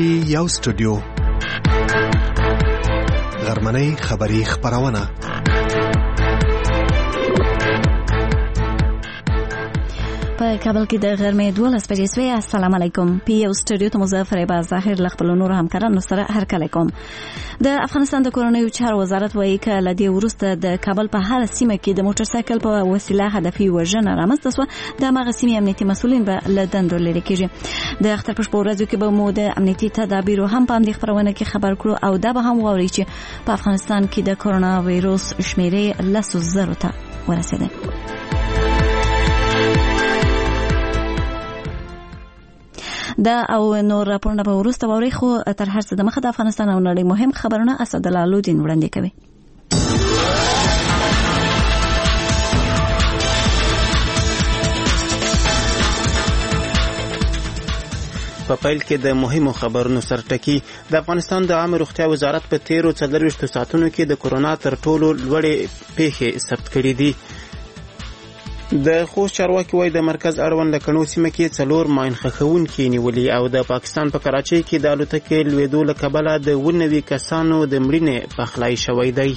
یو سټوډیو غرمنۍ خبری خبرونه په کابل کې د غرمې 12 بجې شوې. السلام علیکم. پی یو سټوډیو ته مظفر ایباز ظاهر لخپل نور همکارانو سره هرکلی کوم. د افغانستان د کورنیو چارو وزارت وایي چې لدې وروسته د کابل په هر سیمه کې د موټر سایکل په وسیله هدفي وژنه رامنځته شوه. د هغه سیمې امنیتي مسؤلین به له دندو لرې کېږي. د اختر په شپه ورځو کې به مو د امنیتي تدابیرو هم په همدې خبرونه کې خبر کړو او دا به هم واورئ چې په افغانستان کې د کرونا وایروس شمیرې 10,000 ته ورسېده. دا او نور راپورونه به وروسته واورئ، خو تر هر څه د مخه د افغانستان او نړۍ مهم خبرونه اسدالله لودین وړاندې کوي. په پیل کې د مهمو خبرونو سرټکی. د افغانستان د عامه روغتیا وزارت په تیرو 24 ساعتونو کې د کرونا تر ټولو لوړې پیښې ثبت کړې دي. د خوست چارواکي وایي د مرکز اړوند لکڼو سیمه کې 4 ماین خښونکي نیولي او د پاکستان په کراچۍ کې د الوتکې لوېدو له کبله د 90 کسانو د مړینې پخلی شوی دی.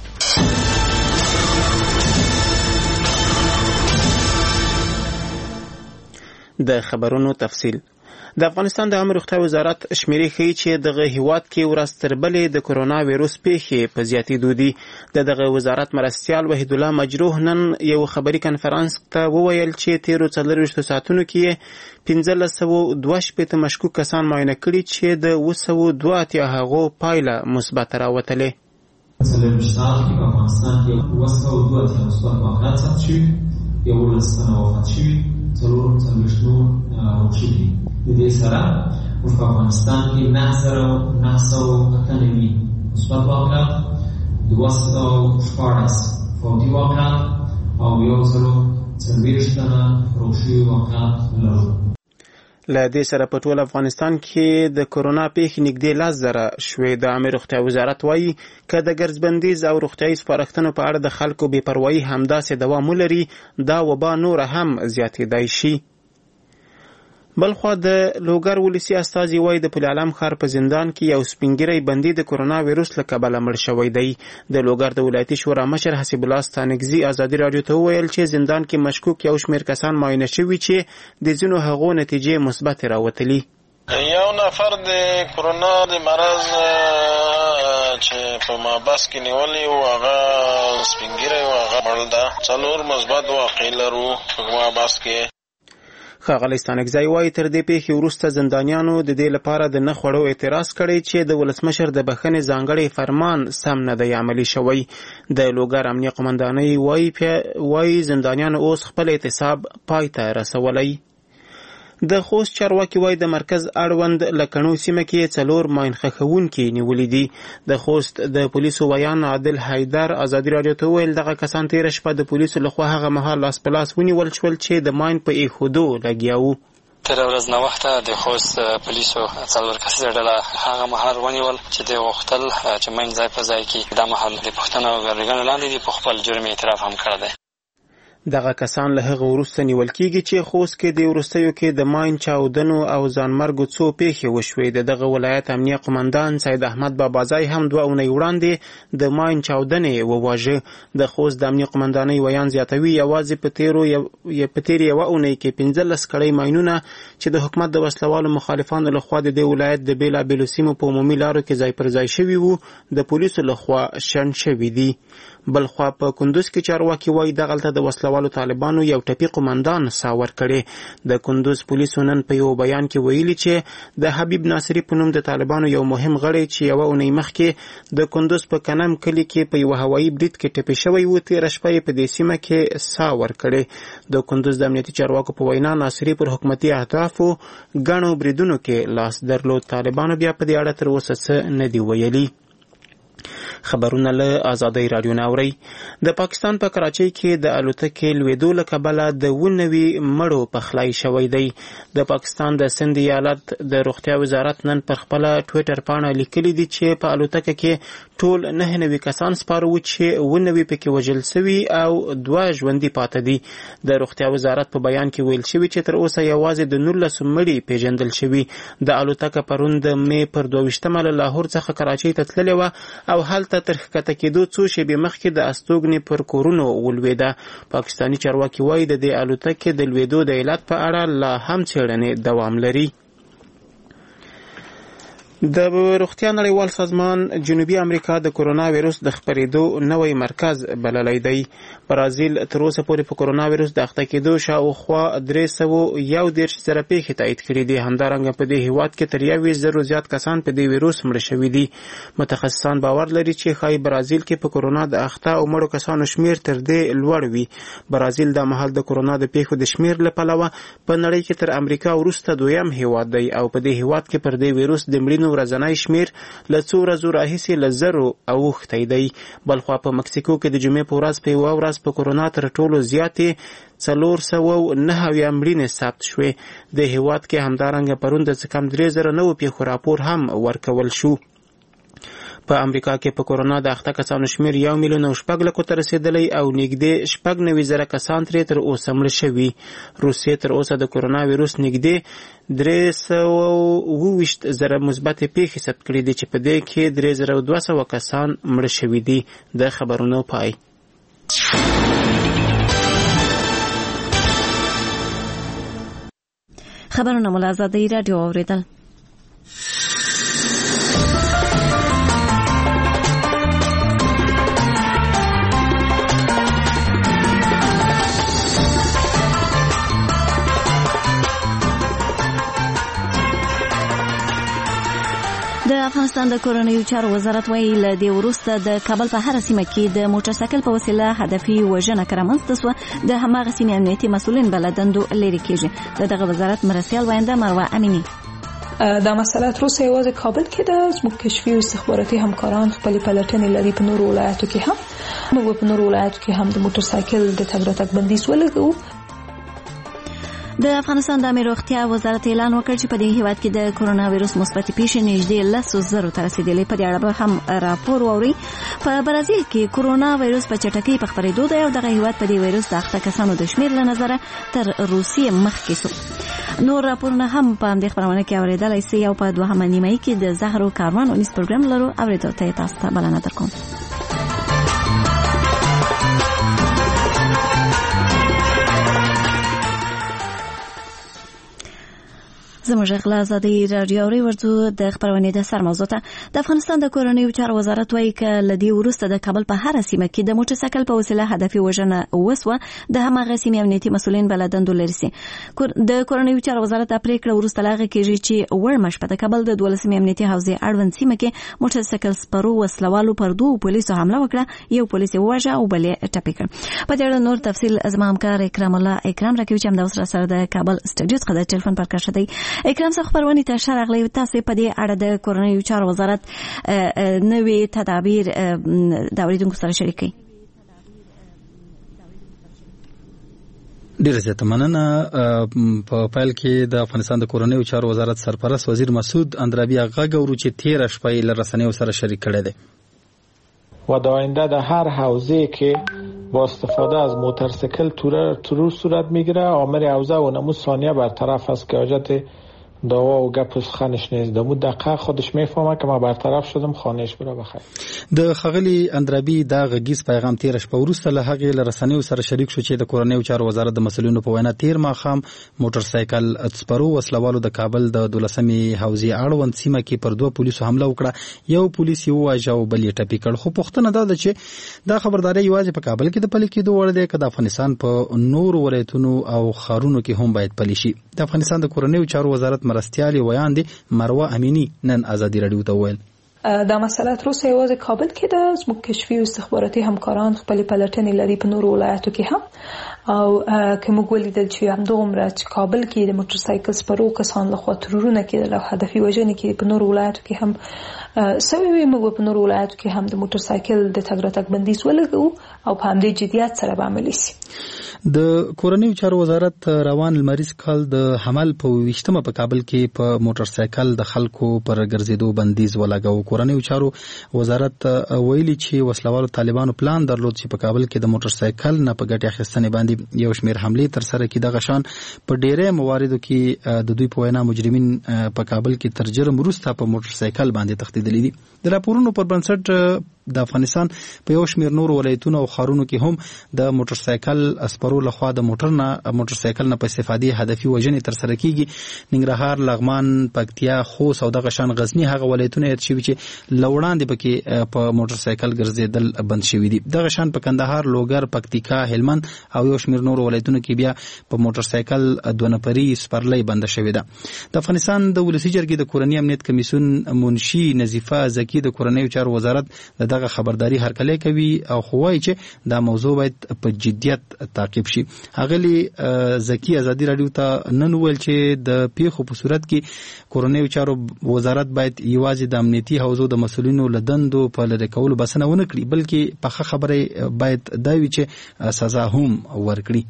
د خبرونو تفصیل. د افغانستان د عامه روغتیا وزارت شمیرې ښیي چې دغه هیواد کې ورځ تر بلې د کرونا وایروس پیښې په زیاتېدو دي. دغه وزارت مرستیال وحید الله مجروح نن یو خبري کنفرانس ته وویل چې تیرو 24 ساعتونو کې 1522 مشکوک کسان معاینه کړي چې د 282 هغو پایله مثبت راوتلې. مثلا سال کې په افغانستان کې 282 مثبت واقعات ثبت شوي، 11 تنه وفات شوي، 440 روغ د دې سره په افغانستان کې 9,998 مثبت واقعات، 214 فوتي واقعات او 140 تنه روغ شوي واقعات لرو. له دې سره په ټول افغانستان کې د کرونا پیښې نږدې 10,000 شوې. د عامه روغتیا وزارت وایي که د ګرځبندیز او روغتیایي سپارښتنو په اړه د خلکو بې پروایي همداسې دوام ولري، دا وبا نور هم زیاتېدای شي. بلخوا د لوګر ولسی استازي وایي د پل علم ښار په زندان کې یو سپینګیری بندي د کرونا وایروس له کبله مړ شوی دی. د لوګر د ولایتي شورا مشر حسیب الله ستانکزي ازادي راډیو ته وویل چې زندان کې مشکوک یو شمېر کسان معاینه شوي چې د ځینو هغو نتیجې مثبت راوتلي. یو نفر د کرونا د مرض چې په مابس کې نیولې و هغه سپینګیری و هغه مړ ده. 4 مثبت واقع لرو په مابس کې. ښاغلی ستانکزی وایي تر دې پیښې وروسته زندانیانو د دې لپاره د نه خوړو اعتراض کړی چې د ولسمشر د بخښنې ځانګړی فرمان سم نه دی عملي شوی. د لوګر امنیه قمندانۍ وایي زندانیانو اوس خپل اعتصاب پای ته رسولی. د خوست چارواکي وایي د مرکز اړوند لکڼو سیمه کې 4 ماین خښونکي نیولي دي. د خوست د پولیسو ویان عادل حیدر ازادي راډیو ته وویل دغه کسان تېره شپه د پولیسو لخوا هغه مهال لاس په لاس ونیول شول چې د ماین په ایښودو لګیا وو. تېره ورځ ناوخته د خوست پولیسو 4 کسیزه ډله هغه مهال ونیول چې دوی غوښتل چې ماین ځای په ځای کې دا مهال د پوښتنو او ګرګنو لاندې دي په خپل جرم اعتراف هم کړی دی. دغه کسان له هغه وروسته نیول کېږي چې خوست کې د وروستیو کې د ماین چاودنو او ځانمرګو څو پیښې وشوې. دغه ولایت امنیه قمندان سید احمد بابازی هم 2 اونۍ وړاندې د ماین چاودنې وواژه. د خوست د امنیه قمندانۍ ویان زیاتوي یوازې په تېرې یوه اونۍ کې 15 کړۍ ماینونه چې د حکومت د وسلوالو مخالفانو لخوا د دې ولایت د بېلابېلو سیمو په عمومي لارو کې ځای پر ځای شوي وو د پولیسو لخوا شنډ شوي دي. بلخوا په کندوز کې چارواکي وایي دغلته د وسلوالو طالبانو یو ټپي قمندان ساور کړي. د کندوز پولیسو نن په یو بیان کې ویلي چې د حبیب ناصری په نوم د طالبانو یو مهم غړی چې یوه اونۍ مخکې د کندوز په کنم کلي کې په یوه هوایي برید کې ټپي شوی و، تېره شپه یې په دې سیمه کې ساور کړي. د کندوز د امنیتي چارواکو په وینا ناصری پر حکومتي اهدافو ګڼو بریدونو کې لاس درلود. طالبانو بیا په دې اړه تر اوسه څه نه دي ویلي. خبرونه له آزادۍ رادیو نه اورئ. د پاکستان په کراچۍ کې د الوتکې لوېدو له کبله د 19 مړو پخلی شوی دی. د پاکستان د سند ایالت د روغتیا وزارت نن پر خپله ټویټر پاڼه لیکلي دي چې په الوتکه کې ټول 9 کسان سپاره وو چې 19 پکې وژل شوي او 2 ژوندي پاتې دي. د روغتیا وزارت په بیان کې ویل شوي چې تر اوسه یوازې د 19 مړي پیژندل شوي. د الوتکه پرون د مې پر 22 له لاهور څخه کراچۍ ته تللې وه او هلته تر ښکته کېدو څو شېبې مخکې د استوګنې پر کورونو ولوېده. پاکستاني چارواکي وایي د دې الوتکې د لوېدو د علت په اړه لا هم څېړنې دوام لري. د روغتیا نړیوال سازمان جنوبي امریکا د کرونا ویروس د خپرېدو نوی مرکز بللی دی. برازیل تر اوسه پورې په کرونا ویروس د اخته کېدو شاوخوا 311 زره پیښې تایید کړي دي. همدارنګه په دې هیواد کې تر 1,000 زیات کسان په دې ویروس مړه شوي دي. متخصصان باور لري چې ښایي برازیل کې په کرونا د اخته او مړو کسانو شمیر تر دې لوړ وي. برازیل د مهال د کرونا د پیښو د شمیر له پلوه په نړۍ کې تر امریکا وروسته دویم هیواد دی او په دې هیواد کې پر دې ویروس د مړینو ورځنی شمیر له څو ورځو راهیسې له 0 اوښتی دی. بلخوا په مکسیکو کې د جمعې په ورځ په یوه ورځ په کرونا تر ټولو زیاتې 409 مړینې ثبت شوې. د هیواد کې همدارنګه پرون د څه کم 3009 پیښو راپور هم ورکول شو. په امریکا کې په کرونا د اخته کسانو شمیر 1,06,000 ته رسیدلی او نږدې 96,000 کسان ترې تر اوسه مړه شوي. روسیې تر اوسه د کرونا ویروس نږدې 320,000 مثبتې پیښې ثبت کړي دي چې په دې کې 3,200 کسان مړه شوي دي. د خبرونو پای. خبرونه مو له آزادۍ راډیو اورېدل. د افغانستان د کورنیو چارو وزارت وایي له دې وروسته د کابل په هر سیمه کې د موټر سایکل په وسیله هدفي وژنه رامنځته شوه. د هماغه سیمې امنیتي مسؤلین به له دندو لرې کېږي. د دغه وزارت مرستیال وینده مروه امینی دا مسله تر اوسه یوازې کابل کې ده. زموږ کشفي او استخباراتي همکاران خپلې پلټنې لري په نورو ولایتو کې هم. موږ په نورو ولایتو کې هم د موټر سایکل د تګ راتګ بندیز ولګوو. د افغانستان د عامه روغتیا وزارت اعلان وکړ چې په دې هیواد کې د کرونا ویروس مثبتې پیښې نږدې 10,000 ته رسیدلې. په دې اړه به هم راپور واوري. په برازیل کې کرونا ویروس په چټکۍ په خپرېدو دی او دغه هیواد په دې ویروس د اخته کسانو د شمیر له نظره تر روسیې مخکې شو. نور راپورونه هم په همدې خبرونه کې اورېدلی سئ او په دوهمه نیمایي کې د زهرو کاروان ونیس پروګرام لرو. اورېدو ته تاسو ته بلنه درکوم. زموږ غلا آزادۍ راډیو اوري. ورځو د خبرونې د سر موضوع ته. د افغانستان د کورنیو چارو وزارت وایي چې له دې وروسته د کابل په هر سیمه کې د موټر سایکل په وسیله هدفي وژنه وسوه. د هماغه سیمې امنیتي مسؤلین به له دندو لرې سي. د کورنیو چارو وزارت د پریکړه وروسته لاغه کېږي چې وړمه شپه د کابل د 12 امنیتي حوزې اړوند سیمه کې موټر سایکل سپرو وسلوالو پر 2 پولیسو حمله وکړه. یو پولیس وواژه او بل یې ټپي کړ. په دې اړه نور تفصیل زما همکار اکرام الله اکرام راکوي چې همدا اوس را سره د کابل سټډیو څخه د ټلیفون پر کښه دی. اکرام څه خبرونه ته شرغلې تاسو په دې اړه د کورنیو چارو وزارت نوې تدابیر د اوریدونکو سره شریکي؟ ډیره زیاته مننه. په پیل کې د افغانستان د کورنیو چارو وزارت سرپرست وزیر مسعود اندرابي غږ اورو چې 13 شپې له رسنیو سره شریک کړي دي و در آینده در هر حوزه که با استفاده از موتورسیکل ترور صورت میگیره آمر حوزه و نمود ثانیه برطرف است که حاجت دعوا و گپ و سخنش نیست. دمو دقیق خودش میفهمه که ما برطرف شدم خانهش برا بخیر. د خغلی اندرابي دا غږیز پیغام 13 شپه وروسته له هغې له رسنیو سره شریک شو چې د کورنیو چارو وزارت د مسؤلینو په وینا 13 ماښام موټر سایکل سپرو وسلوالو د کابل د 12مې حوزې اړوند سیمه کې پر 2 پولیسو حمله وکړه. یو پولیس یې وواژه او بل یې ټپي کړ. خو پوښتنه دا ده چې دا خبرداری یوازې په کابل کې د پلي کېدو وړ دی که د افغانستان په نورو ولایتونو او ښارونو کې هم باید پلي شي؟ د افغانستان د کورنیو چارو وزارت مرستیال ویاندې مروه امینی نن آزادي راډیو ته وویل دا مسله تر اوسه یوازې کابل کې ده. زموږ کشفي او استخباراتي همکاران خپلې پلټنې لري په نورو ولایتو کې هم. او که موږ ولیدل چې همدغومره چې کابل کې د موټر سایکل سپرو کسان لخوا ترورونه کېدل او هدفي وژنې کې په نورو ولایاتو کې هم سوي وي. موږ په نورو ولایاتو کې هم د موټر سایکل د تګ راتګ بندیز ولګو او په همدې جدیت سره به عملي شي. د کورنیو چارو وزارت روان لمریز کال د حمل په 20مه په کابل کې په موټر سایکل د خلکو پر ګرځېدو بندیز ولګاو. کورنیو چارو وزارت ویلي چې وسلوالو طالبانو پلان درلود چې په کابل کې د موټر سایکل نه په ګټې اخیستنې باندې یو شمېر حملې تر سره کړي. دغه شان په ډېری مواردو کې د دوی په وینا مجرمین په کابل کې تر جرم وروسته په موټر سایکل باندې تښتېدلي دي. د راپورونو پر بنسټ د افغانستان په یو شمېر نور ولایتونو او ښارونو کې هم د موټر سایکل اسپرو لخوا د موټر سایکل نه په استفادې هدفي وژنې تر سره کیږي. ننګرهار، لغمان، پکتیا، خوست او دغه شان غزنی هغه ولایتونه یاد شوي چې لوړاندې پکې په موټر سایکل ګرځېدل بند شوي دي. دغه شان په کندهار، لوګر، پکتیکا، هلمند او یو شمېر نور ولایتونو کې بیا په موټر سایکل دوه نفري سپرلۍ بنده شوې ده. د افغانستان د ولسي جرګې د کورني امنیت کمیسیون منشي نظیفه زکی د کورنیو چارو وزارت دغه خبرداري هرکلی کوي او خو وايي چې دا موضوع باید په جدیت تعقیب شي. اغلی زکی ازادي رادیو ته نن ویل چې د پیښو په صورت کې کورنیو چارو وزارت باید یوازې د امنیتي حوزو د مسؤلینو لدندو په لری کولو بسنه ونه کړي، بلکې په خبره باید دا وي چې سزا هم ورکړي.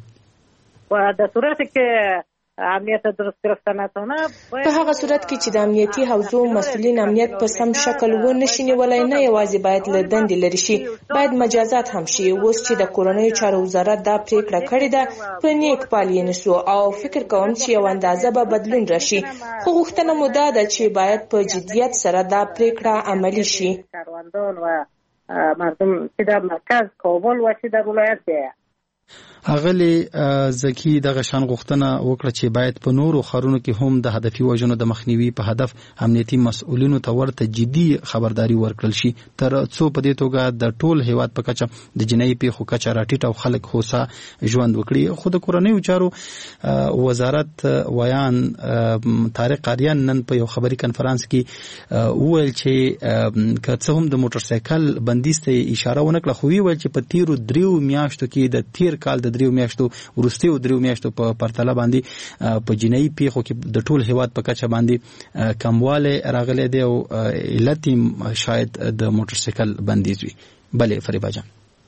و در صورتی که امنیت درست گرفته نتونه، په هغه صورت کې چې د امنیتي حوزو مسؤلین امنیت په سم شکل و نشي نیولای، نه یوازې باید له دندې لري شي، باید مجازات هم شي. اوس چې د کورنیو چارو وزارت دا پریکړه کړې ده په نیک پال یې نسو او فکر کوم چې یو اندازه به بدلون راشي، خو غوښتنه مو دا ده چې باید په جدیت سره دا پریکړه عملي شي. کاروندان و مردم چې در مرکز کابل و چې در ولایت دی. اغلی زکی دغه شان غوښتنه وکړه چې باید په نورو ښارونو کې هم د هدفي وژنو د مخنیوي په هدف امنیتي مسؤلینو ته ورته جدي خبرداري ورکړل شي، تر څو په دې توګه د ټول هیواد په کچه د جنایي پیښو کچه راټیټه او خلک هوسا ژوند وکړي. خو د کورنیو چارو وزارت ویان طارق آریان نن په یو خبري کنفرانس کې وویل چې که څه هم د موټر سایکل بندیز ته اشاره ونه کړه، خو ویل چې په تیرو 3 میاشتو کې د تیر کال د 3 میاشتو وروستیو 3 میاشتو په پرتله باندې په جنایي پیښو کې د ټول هیواد په کچه باندې کمواله راغلی دی او علت شاید د موټر سایکل بندیز وي. بله فریبا جان.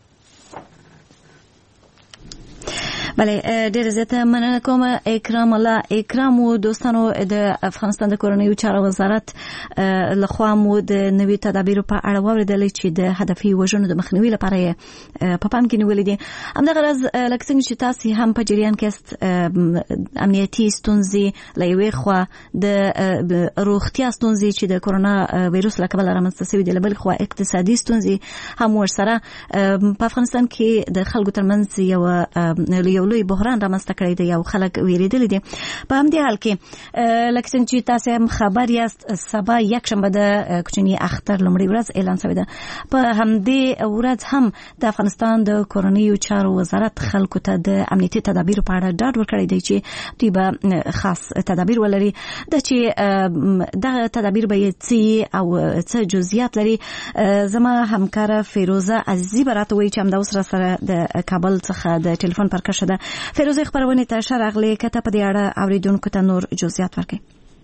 بله ډیر زیاته مننه کوم اکرام الله. اکرام و دوستانو د افغانستان د کورنیو چارو وزارت لخوا مو د نوي تدابیرو په اړه واوریدل چې د هدفي وژنو د مخنیوي لپاره په پام کې نیولې دي. همدغه راز لکه څنګه چې تاسو هم په جریان کې امنیتي ستونزې له یوې خوا د روغتیا ستونزې چې د کورونا وایروس له کبله رامنځته شوې دي، له بلې خوا اقتصادي ستونزې هم ورسره په افغانستان کې د خلکو ترمنځ یو لوی بحران رامنځته کړی دی، یو خلک ویریدلي دي. په همدې حال کې لکه څنګه چې تاسو هم خبر یاست، سبا یکشنبه د کوچني اختر لومړۍ ورځ اعلان شوې ده. په همدې ورځ هم د افغانستان د کورنیو چارو وزارت خلکو ته د امنیتي تدابیرو په اړه ډاډ ورکړی دی چې دوی به خاص تدابیر ولري، د چې دغه تدابیر به څه او څه جزئیات لري. زما همکاره فیروزه عزیزی براته وایي چې همدا اوس سره د کابل څخه د ټلیفون پر کشه ده. فیروزه خبرونه ته شرغلې کته په دې اړه اوریدونکو ته نور جزئیات ورکړي.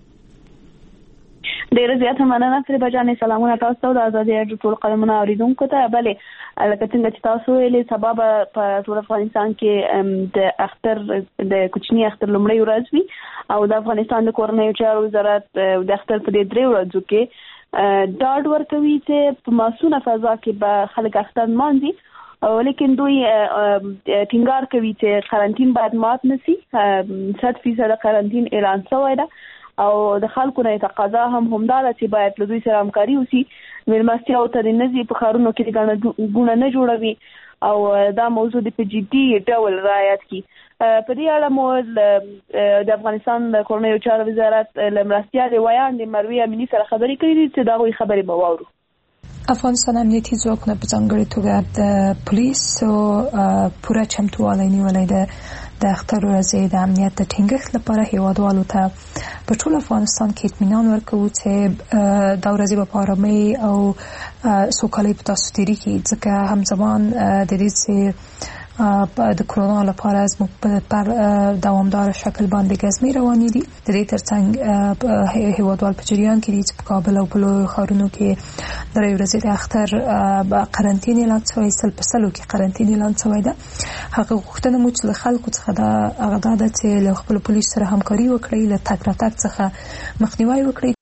ډیره زیاته مننه فریبا جان. سلامونه تاسو ته د ازادي رادیو ټول قلمونه اوریدونکو ته. بله لکه څنګه چې تاسو ویلي، سبا په ټول افغانستان کې د اختر د کوچني اختر لومړۍ ورځ وي او د افغانستان د کورنیو چارو وزارت د اختر په دې 3 ورځو کې ډاډ ورکوي چې په معصومه فضا کې به خلک اختر مانځي، لیکن دوی ټینګار کوي چې قرنطین باید مات نشي. 100% قرنطین اعلان شوی ده او د خلکو نه تقاضا هم دا ده چې باید له دوی سره همکاري وشي، مېلمستیاو ته نه په ښارونو کې ګڼه نه جوړوي او دا موضوع د په جدي ډول رعایت کړي. په دې اړه مو د افغانستان د کورنیو چارو وزارت له مرستیالې ویان د مروې امیني سره خبرې کړې دي چې د هغوی خبرې به واورو. افغانستان امنیتي ځواکونه په ځانګړې توګه د پولیسو پوره چمتووالی نیولی ده د اختر ورځې د امنیت د ټینګښت لپاره هیوادوالو ته په ټول افغانستان کې اطمینان ورکوو چې دا ورځې به په ارامۍ او سوکالۍ په تاسو تېرېږي، ځکه همزمان د دې چې د کرونا لپاره زموږ پر دوامدار شکل باندې ګزمې روانې دي. د دې ترڅنګ هیوادوال په جریان کې دي چې په کابل او بلو ښارونو کې درې ورځې د اختر قرنطین اعلان شوی، سل په سلو کې قرنطین اعلان شوی ده. هغه غوښتنه مو چې له خلکو څخه هغه ده چې له خپل پولیس سره همکاري وکړي، له تګ راتګ څخه مخنیوي وکړي.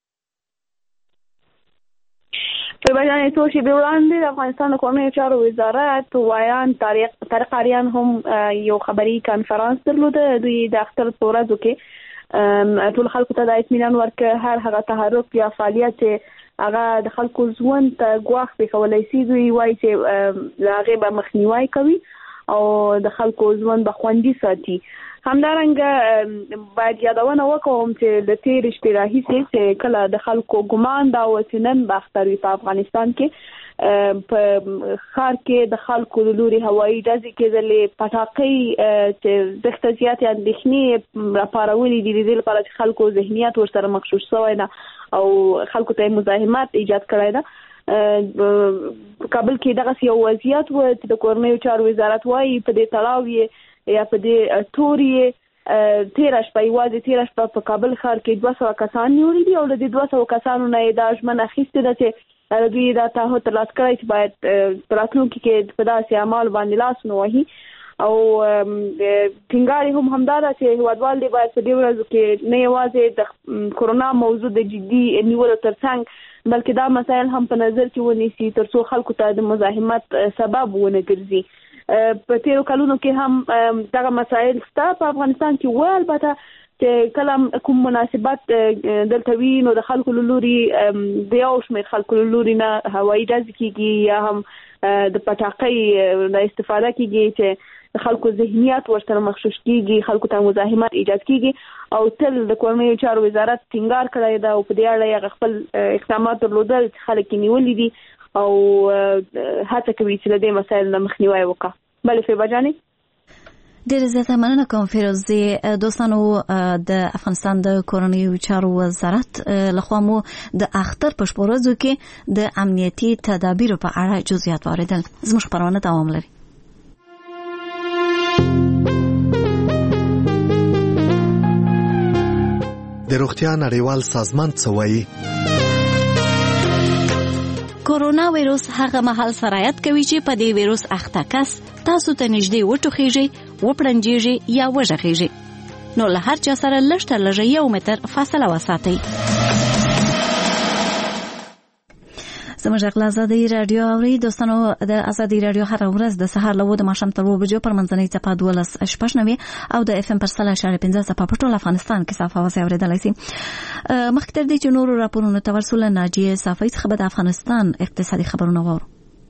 په بیان څو شی وړاندې د افغانستان د کورنیو چارو وزارت وایان طارق اریان هم یو خبري کانفرنس درلوده. دوی د اختر په ورځو کې ټول خلکو ته د اطمینان ورکړ هر هغه تحرک یا فعالیت هغه د خلکو ژوند ته ګواښ پېښولی شي، دوی وایي چې د هغې به مخنیوی کوي او د خلکو ژوند به خوندي ساتي. همدارنګه باید یادونه وکړم چې د تېرې شپې راهیسې چې کله د خلکو ګمان دا و چې نن به اختر وي په افغانستان کې، په ښار کې د خلکو له لوري هوایي ډزې کېدلې، پټاقۍ چې دښته زیاتې اندېښنې راپارولې دي د دې لپاره چې خلکو ذهنیت ورسره مغشوش شوی ده او خلکو ته مزاحمت ایجاد کړی ده. کابل کې دغه یو وضعیت و چې د کورنیو چارو وزارت وایي په دې تړاو یې یا په دې تورې تیره شپه په کابل ښار کې 200 کسان نیولي دي او د دې 200 کسانو نه یې دا ژمنه اخیستې ده چې دوی دا تعهد ترلاسه کړی چې باید په راتلونکي کې په داسې اعمالو باندې لاس ونه وهي. او ټینګار هم همدا ده چې هیوادوال دی باید په دې ورځو کې نه یوازې د کرونا موضوع د جدي نیولو ترڅنګ بلکې دا مسایل هم په نظر کې ونیسي ترڅو خلکو ته د مزاحمت سبب ونه ګرځي. په تیرو کلونو کې هم دغه مسایل شته په افغانستان کې و، البته چې کله کوم مناسبت دلته وي نو د خلکو له لوري د یو شمېر خلکو له لوري نه هوایي ډزې کېږي یا هم د پټاقۍ نه استفاده کېږي چې د خلکو ذهنیت ورسره مغشوش کېږي، خلکو ته مزاحمت ایجاد کېږي. او تل د کورنیو چارو وزارت ټینګار کړی ده او په دې اړه یې خپل اقدامات درلودل چې خلک یې نیولي دي او هڅه کوي چې له دې مسایل نه مخنیوی وکړي. بله فیبا جانې ډېر زیاته مننه کوم فیروزي. دوستانو د افغانستان د کورنیو چارو وزارت لخوا مو د اختر په شپو ورځو کې د امنیتي تدابیرو په اړه جزئیات واوریدل. زموږ خپرونه دوام لري. د روغتیا نړیوال سازمان څه وایي؟ کورونا وایروس هغه مهال سرایت کوي چې په دې وایروس اخته کس تاسو ته نږدې وټوخیږي، وپړنجیږي یا وژغیږي، نو له هر چا سره لږ تر لږه 1 متر فاصله وساتئ. زموږ غلا آزادي رادیو اوري دوستانو. د آزادي رادیو هر ورځ د سهار له 9 د ماښام تر 2 بجو پر منځنۍ چپه 12:15 او د اف ام پر 100.5 چپه په ټول افغانستان کې صافه وځي اوریدلای شي. مخکې تر دې چې نور راپورونه تورسول ناجیه صافی څخه د افغانستان اقتصادي خبرونه وورو.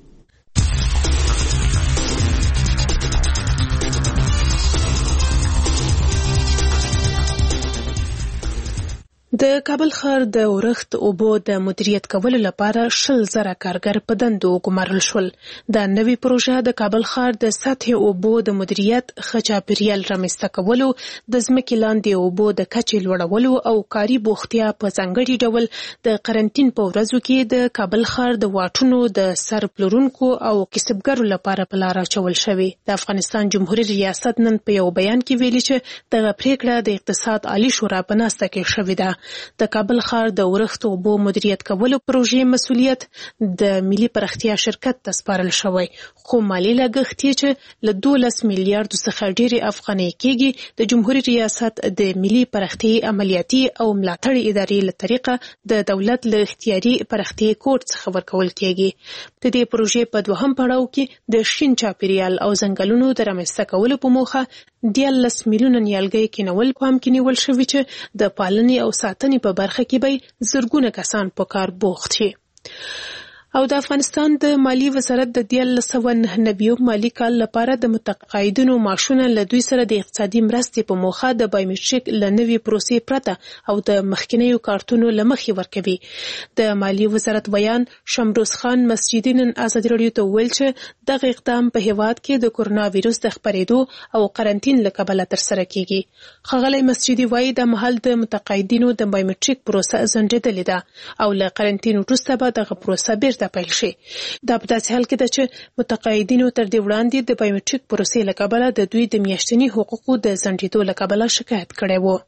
د کابل ښار د ورښت اوبو د مدیریت کولو لپاره 100,000 کارګر په دندو وګمارل شول. دا نوې پروژه د کابل ښار د سطحي اوبو د مدیریت، ښه چاپیریال رامنځته کولو، د ځمکې لاندې اوبو د کچې لوړولو او کاري بوختیا په ځانګړي ډول د قرنطین په ورځو کې د کابل ښار د واټونو د سر پلورونکو او کسبګرو لپاره په لار اچول شوې. د افغانستان جمهوریت ریاست نن په یو بیان کې ویلي چې دغه پریکړه د اقتصاد عالی شورا په ناسته کې شوې ده. د کابل ښار د ورښت اوبو مدیریت کولو پروژې مسؤلیت د ملي پراختیا شرکت ته سپارل شوی، خو مالي لګښت یې چې له 12 میلیارډ څخه ډېرې افغانۍ کېږي د جمهوریت ریاست د ملي پراختیا عملیاتي او ملاتړ ادارې له طریقه د دولت له اختیاري پراختیا کوډ څخه ورکول کېږي. د دې پروژې په دوهم پړاو کې د شین چاپیریال او ځنګلونو د رامنځته کولو په موخه 13 میلیونه نیالګي کینول پام کې نیول شوی چې د پالنې او ساتنې په برخه کې به زرګونه کسان په کار بوخت شي. او د افغانستان د مالی وزارت د 1999 مالی کال لپاره د متقاعدینو معاشونه له دوی سره د اقتصادي مرستې په موخه د بایومټریک له نوې پروسې پرته او د مخکینیو کارتونو له مخې ورکوي. د مالی وزارت بیان شمروز خان مسجدي نن آزادي رادیو ته ویل چې دغه اقدام په هیواد کې د کورونا وایروس د خپرېدو او قرنطین له کبله ترسره کیږي. ښاغلی مسجدي وایي د مهال د متقاعدینو د بایومټریک پروسه ځنډېدلې ده او له قرنطین وروسته به دغه پروسه بیرته بیرته پیل شي. دا په داسې حال کې ده چې متقاعدینو تر دې وړاندې د بایومټریک پروسې له کبله د دوی د میاشتني حقوقو د ځنډېدو له کبله شکایت کړی و.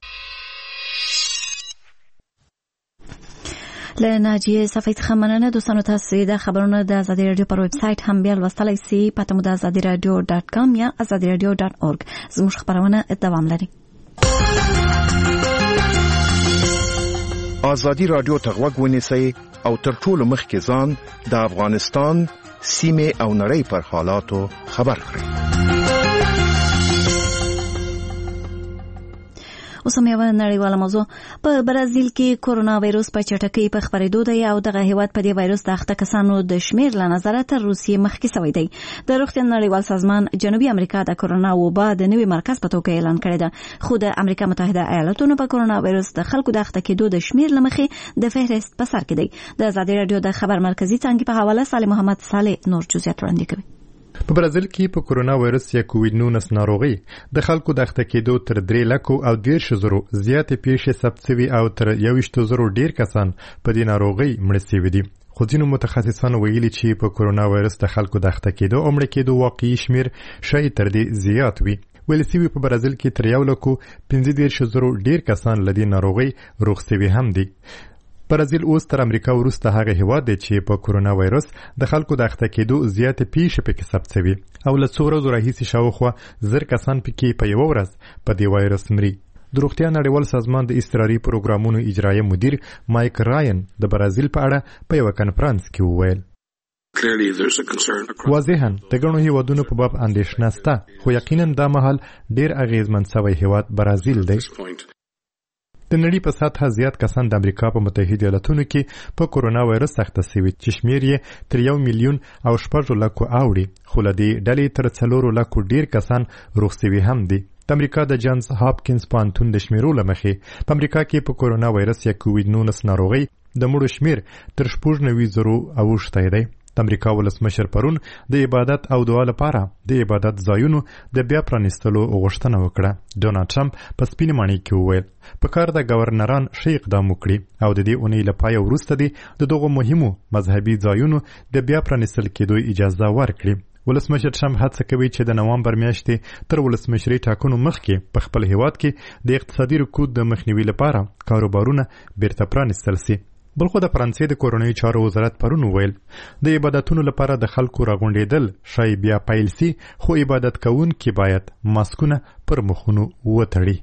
له ناجیه صفحې څخه مننه. دوستانو تاسو د خبرونو د ازادي رادیو پر ویب سټ هم بیا لوستلای شئ. پته مو د azadiradio.com یا azadiradio.org. زموږ خبرونه دوام لري. ازادي رادیو ته غوږ ونیسئ او تر ټولو مخکې ځان د افغانستان سیمې او نړۍ پر حالاتو خبر کړئ. اوس هم یوه نړیواله موضوع. په برازیل کې کورونا وایروس په چټکۍ په خپرېدو دی او دغه هیواد په دې وایروس د اخته کسانو د شمیر له نظره تر روسیې مخکې سوی دی. د روغتیا نړیوال سازمان جنوبي امریکا د کورونا وبا د نوي مرکز په توګه اعلان کړی ده، خو د امریکا متحده ایالاتونو په کورونا وایروس د خلکو د اخته کېدو د شمیر له مخې د فهرست په سر کې دی. د ازادي رادیو د خبر مرکزي څانګې په حواله صالح محمد صالح نور جزئیات وړاندې کوي. په برازیل کې په کورونا وایرس یا کووید-19 ناروغي د خلکو د اخته کېدو تر 3,13,000 زیاتې پیښې ثبت شوي او تر 21,000 ډیر کسان په دې ناروغي مړه شوي دي. خو ځینو متخصصانو ویلي چې په کورونا وایرس د خلکو د اخته کېدو او مړه کېدو واقعي شمیر شاید تر دې زیات وي. ویل شوي په برازیل کې تر 1,15,000 ډیر کسان له دې ناروغي روغ شوي هم دي. برازیل اوس تر امریکا وروسته هغه هیواد دی چې په کورونا وایرس د خلکو د اخته کېدو زیاتې پیښې پکې ثبت شوي او له څو ورځو راهیسې شاوخوا 1000 کسان پکې په یوه ورځ په دې وایرس مري. د روغتیا نړیوال سازمان د اضطراري پروګرامونو اجرایي مدیر مایک راین د برازیل په اړه په یوه کنفرانس کې وویل واضحاً د ګڼو هیوادونو په باب اندېښنه شته، خو یقیناً دا مهال ډېر اغېزمن شوی هیواد برازیل دی. د نړۍ په سطحه زیات کسان د امریکا په متحده ایالاتونو کې په کورونا وایرس اخته شوي چې شمیر یې تر 1,600,000 اوړي، خو له دې ډلې تر 400,000 ډیر کسان روغ شوي هم دي. د امریکا د جانز هاپکینز پوهنتون د شمیرو له مخې په امریکا کې په کورونا وایرس یا کووید-19 ناروغۍ د مړو شمیر تر 90,000 اوښتی دی. د امریکا ولسمشر پرون د عبادت او دعا لپاره د عبادت ځایونو د بیا پرانیستلو غوښتنه وکړه. ډونالډ ټرمپ په سپینې ماڼۍ کې وویل په کار د گورنران ښه اقدام وکړي او د دې اونۍ له پایه وروسته د دغو مهمو مذهبي ځایونو د بیا پرانیستل کېدو اجازه ورکړي. ولسمشر ټرمپ هڅه کوي چې د نوامبر میاشتې تر ولسمشرۍ ټاکنو مخکې په خپل هیواد کې د اقتصادي رکود د مخنیوي لپاره کاروبارونه بیرته پرانیستل شي. بلخو د فرانسې د کورنیو چارو وزارت پرون وویل د عبادتونو لپاره د خلکو راغونډېدل شاید بیا پیل شي، خو عبادت کوونکي باید ماسکونه پر مخونو وتړي.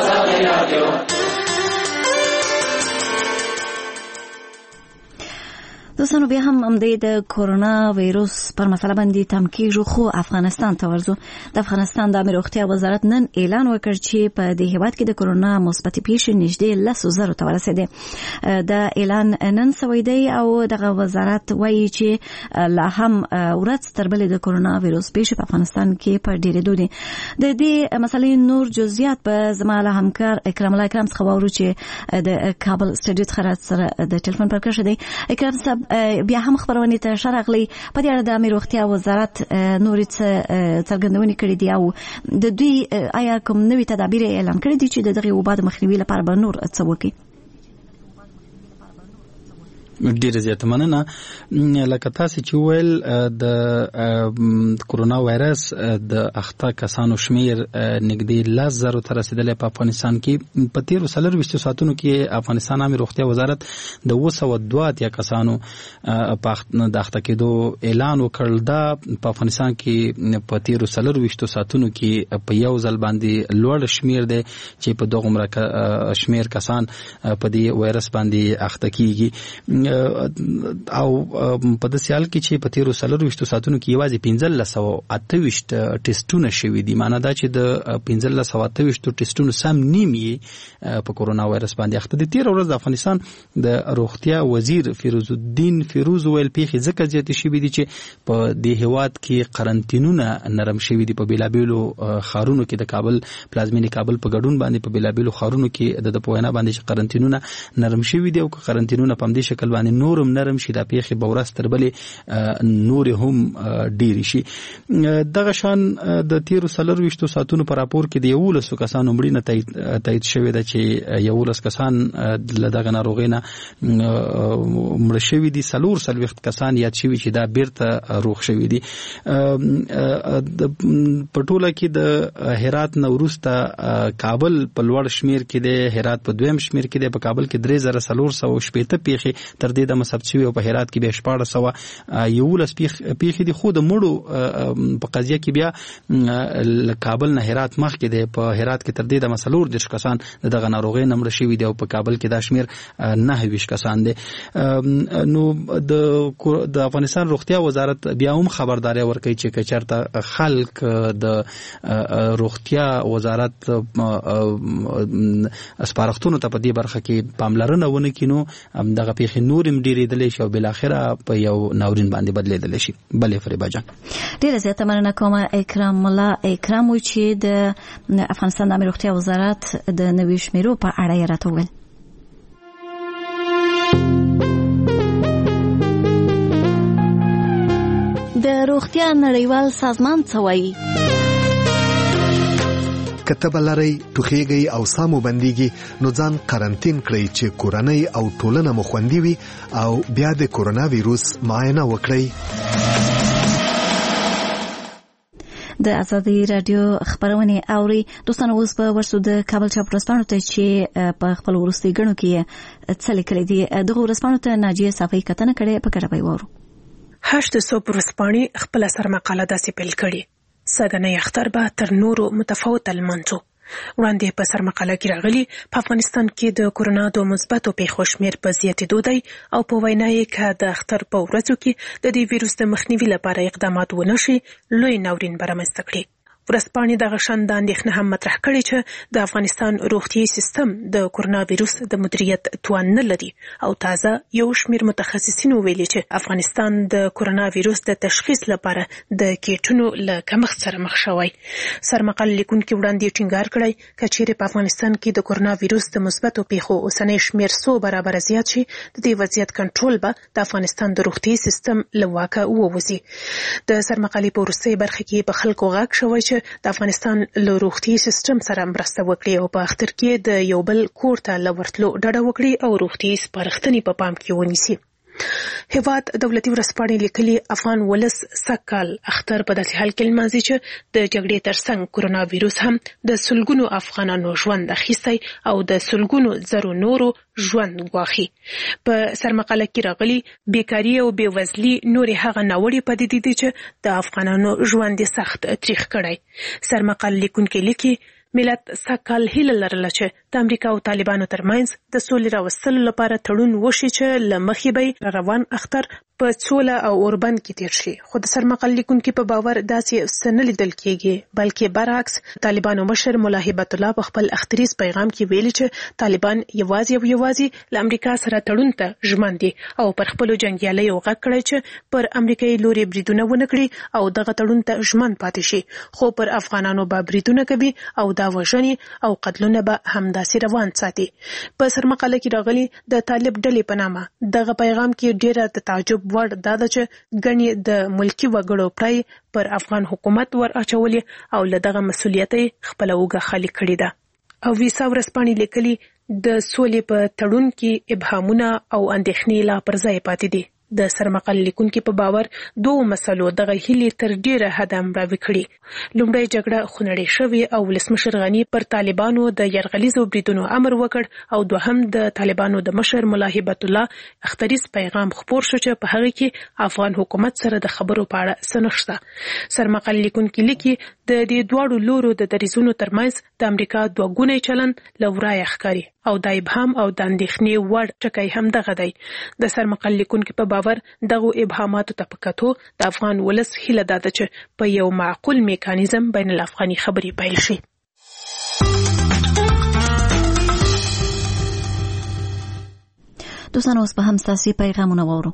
دوستانو بیا هم همدې د کورونا وایروس پر مسله باندې تم کېږو، خو افغانستان ته ورځو. د افغانستان د عامه روغتیا وزارت نن اعلان وکړ چې په دې هیواد کې د کورونا مثبتې پیښې نږدې 10,000 ته ورسېدې. د اعلان نن سوی دی او دغه وزارت وایي چې لا هم ورځ تر بلې د کورونا وایروس پیښې په افغانستان کې په ډېرېدو دي. د دې مسلې نور جزئیات به زما له همکار اکرام الله اکرام څخه واورو چې د کابل سټوډیو څخه سره د ټلیفون پر کرښه دی. اکرام صاحب بیا هم خبرونه ته شرغلي په دې اړه د امیر روغتیا وزارت نورې څرګندونې کړې دي او د دوی آیا کوم نوې تدابیر اعلان کړي دي چې د دغه وبا د مخنیوي لپاره به نور څه وکړي؟ ډیره زیاته مننه. لکه تاسو چې ویل د کورونا وایرس د اخته کسانو شمیر نږدې 10,000 ته رسیدلی په افغانستان کې. په تیرو 24 ساعتونو کې افغانستان عامه روغتیا وزارت د 202 کسانو په د اخته کېدو اعلان وکړ. دا په افغانستان کې په تیرو 24 ساعتونو کې په یو ځل باندې لوړ شمیر دی چې په دغه شمیر کسان په دې وایرس باندې اخته کیږي. او په داسې حال کې چې په تیرو 24 ساعتونو کې یوازې 1528 ټیسټونه شوي دي. معنا دا چې د 1528 ټیسټونو سم نیم یې په کورونا وایرس باندې اخته دي. تیر ورځ د افغانستان د روغتیا وزیر فیروز الدین فیروز ویل پیښې ځکه زیاتې شوي دي چې په دې هیواد کې قرنطینونه نرم شوي دي. په بیلابیلو ښارونو کې د کابل پلازمینې کابل په ګډون باندې په بیلابیلو ښارونو کې د په وینا باندې چې قرنطینونه نرم شوي دي او قرنطینونه په همدې شکل باندې نورم نرم شي دا پیښې به ورځ تر بلې نور هم ډېرې شي. دغه شان د تیرو 24 ساعتونو په راپور کې د 11 کسانو مړینه تایید شوې ده چې 11 کسان له دغه ناروغۍ نه مړه شوي دي. 40 کسان یاد شوي چې دا بیرته روغ شوي دي. په ټوله کې د هرات نه وروسته کابل په لوړ شمیر کې دی، هرات په دویم شمیر کې دی. په کابل کې 3480 پیښې تر دې دمه ثبت شوي او په هرات کې بیا 1411 پیښې دي. خو د مړو په قضیه کې بیا کابل نه هرات مخکې دی. په هرات کې تر دې دمه 40 کسان دغه ناروغۍ نه مړه شوي دي او په کابل کې دا شمیر 29 کسان دي. نو د افغانستان روغتیا وزارت بیا هم خبرداري ورکوي چې کچرته خلک د روغتیا وزارت سپارښتنو ته په دې برخه کې پاملرنه ونه کړي نو دغه پیښې نورم ډېرېدلی شي او بالاخره په یو ناورین باندې بدلېدلی شي. بلې فریبا جان ډېره زیاته مننه کوم. اکرام الله اکرام وی چې د افغانستان د روغتیا وزارت د نوي شمیرو په اړه یې راته وویل. د روغتیا نړیوال سازمان څه وایي؟ کتب لري ټوخیږي او سامو بنديږي نو ځان قرنټین کړئ چې کورنۍ او ټولنه مو خوندي وي او بیا د کورونا وایروس معاینه وکړئ. د ازادي رادیو خبرونه اوري دوستانو. اوس په ورسو د کابل چاپ ورځپاڼو ته چې په خپل وروستي غنو کې څه لیکلي دي دغه ورځپاڼو ته ناجیه صافی کتنه کړې په کړه به وورو. 800 ورځپاڼې خپل سر مقاله داسې پیل کړي. سګنې اختر به تر نورو متفاوت المنځو وړاندې په سر مقاله کې راغلي په افغانستان کې د کورونا د مثبتو پیښو شمېر په زیاتېدو دی او په وینا یې که د اختر په ورځو کې د دې ویروس د مخنیوي لپاره اقدامات ونه شي لوی ناورین به رامنځته کړي. ورځپاڼې دغه شان د اندېښنه هم مطرح کړې چې د افغانستان روغتیايي سیستم د کورونا ویروس د مدیریت توان نه لري او تازه یو شمېر متخصصینو ویلي چې افغانستان د کورونا ویروس د تشخیص لپاره د کیټونو له کمښت سره مخ شوی. سرمقاله لیکونکي وړاندې ټینګار کړی که چیرې په افغانستان کې د کورونا ویروس د مثبتو پیښو اوسنی شمېر 100 برابره زیات شي د دې وضعیت کنټرول به د افغانستان د روغتیايي سیستم له واکه ووځي. د سرمقالې په وروستۍ برخه کې په خلکو غږ شوی چې د افغانستان له روغتیايي سیستم سره مرسته وکړي او په اختر کې د یو بل کور ته لورتلو ډډه وکړي او روغتیايي سپارښتنې په پام کې ونیسي. هیواد دولتي ورځپاڼې لیکلي افغان ولس سږکال اختر په داسې حال کې لمانځي چې د جګړې ترڅنګ کورونا ویروس هم د سلګونو افغانانو ژوند اخیستی او د سلګونو زرو نورو ژوند ګواښي. په سرمقاله کې راغلي بیکاري او بېوزلي نورې هغه ناوړې پدیدې دي چې د افغانانو ژوند یې سخت تریخ کړی. سرمقاله لیکونکي لیکي ملت سږکال هیله لرله چې د امریکا او طالبانو ترمنځ د سولې راوستلو لپاره تړون وشي چې له مخې به روان اختر په سوله او اوربند کې تیر شي. خو د سرمقاله لیکونکي په باور داسې څه نه لیدل کېږي بلکې برعکس طالبانو مشر ملا هیبت الله په خپل اختریز پیغام کې ویلي چې طالبان یوازې له امریکا سره تړون ته ژمن دي او پر خپلو جنګیالیو غږ کړی چې پر امریکایي لوري بریدونه ونه کړي او دغه تړون ته ژمن پاتې شي. خو پر افغانانو به بریدونه کوي او دا وژنې او قتلونه به همداسې روان ساتي. په سرمقاله کې راغلي د طالب ډلې په نامه دغه پیغام کې ډیره د تعجب وړ دا ده چې ګڼې د ملکي وګړو پرای پر افغان حکومت ور اچولې او له دغه مسؤلیت خپله اوږه خالي کړې ده. او ویسا ورځپاڼې لیکلي د سولې په تړون کې ابهامونه او اندېښنې لا پر ځای پاتې دي. د سرمقاله لیکونکي په باور دوه مسلو دغه هیلې تر ډیره حده مړاوې کړي. لومړی جګړه خونړۍ شوې او ولسمشر غني پر طالبانو د یرغلیزو بریدونو امر وکړ او دوهم د طالبانو د مشر ملا هیبت الله اختریز پیغام خپور شو چې په هغه کې افغان حکومت سره د خبرو په اړه څه نشته. سرمقاله لیکونکي لیکي د دې دواړو لورو د دریځونو ترمنځ د امریکا دوه ګونی چلن له ورایه ښکاري او د ابهام او د اندېښنې وړ ټکی هم دغه دی. د سرمقاله لیکونکي په باور دغه ابهاماتو ته په کتو د افغان ولس هیله ده چې په یو معقول میکانیزم بین الافغاني خبرې پیل شي. دوستان اوس په هم ستاسو پیغامونه واورو.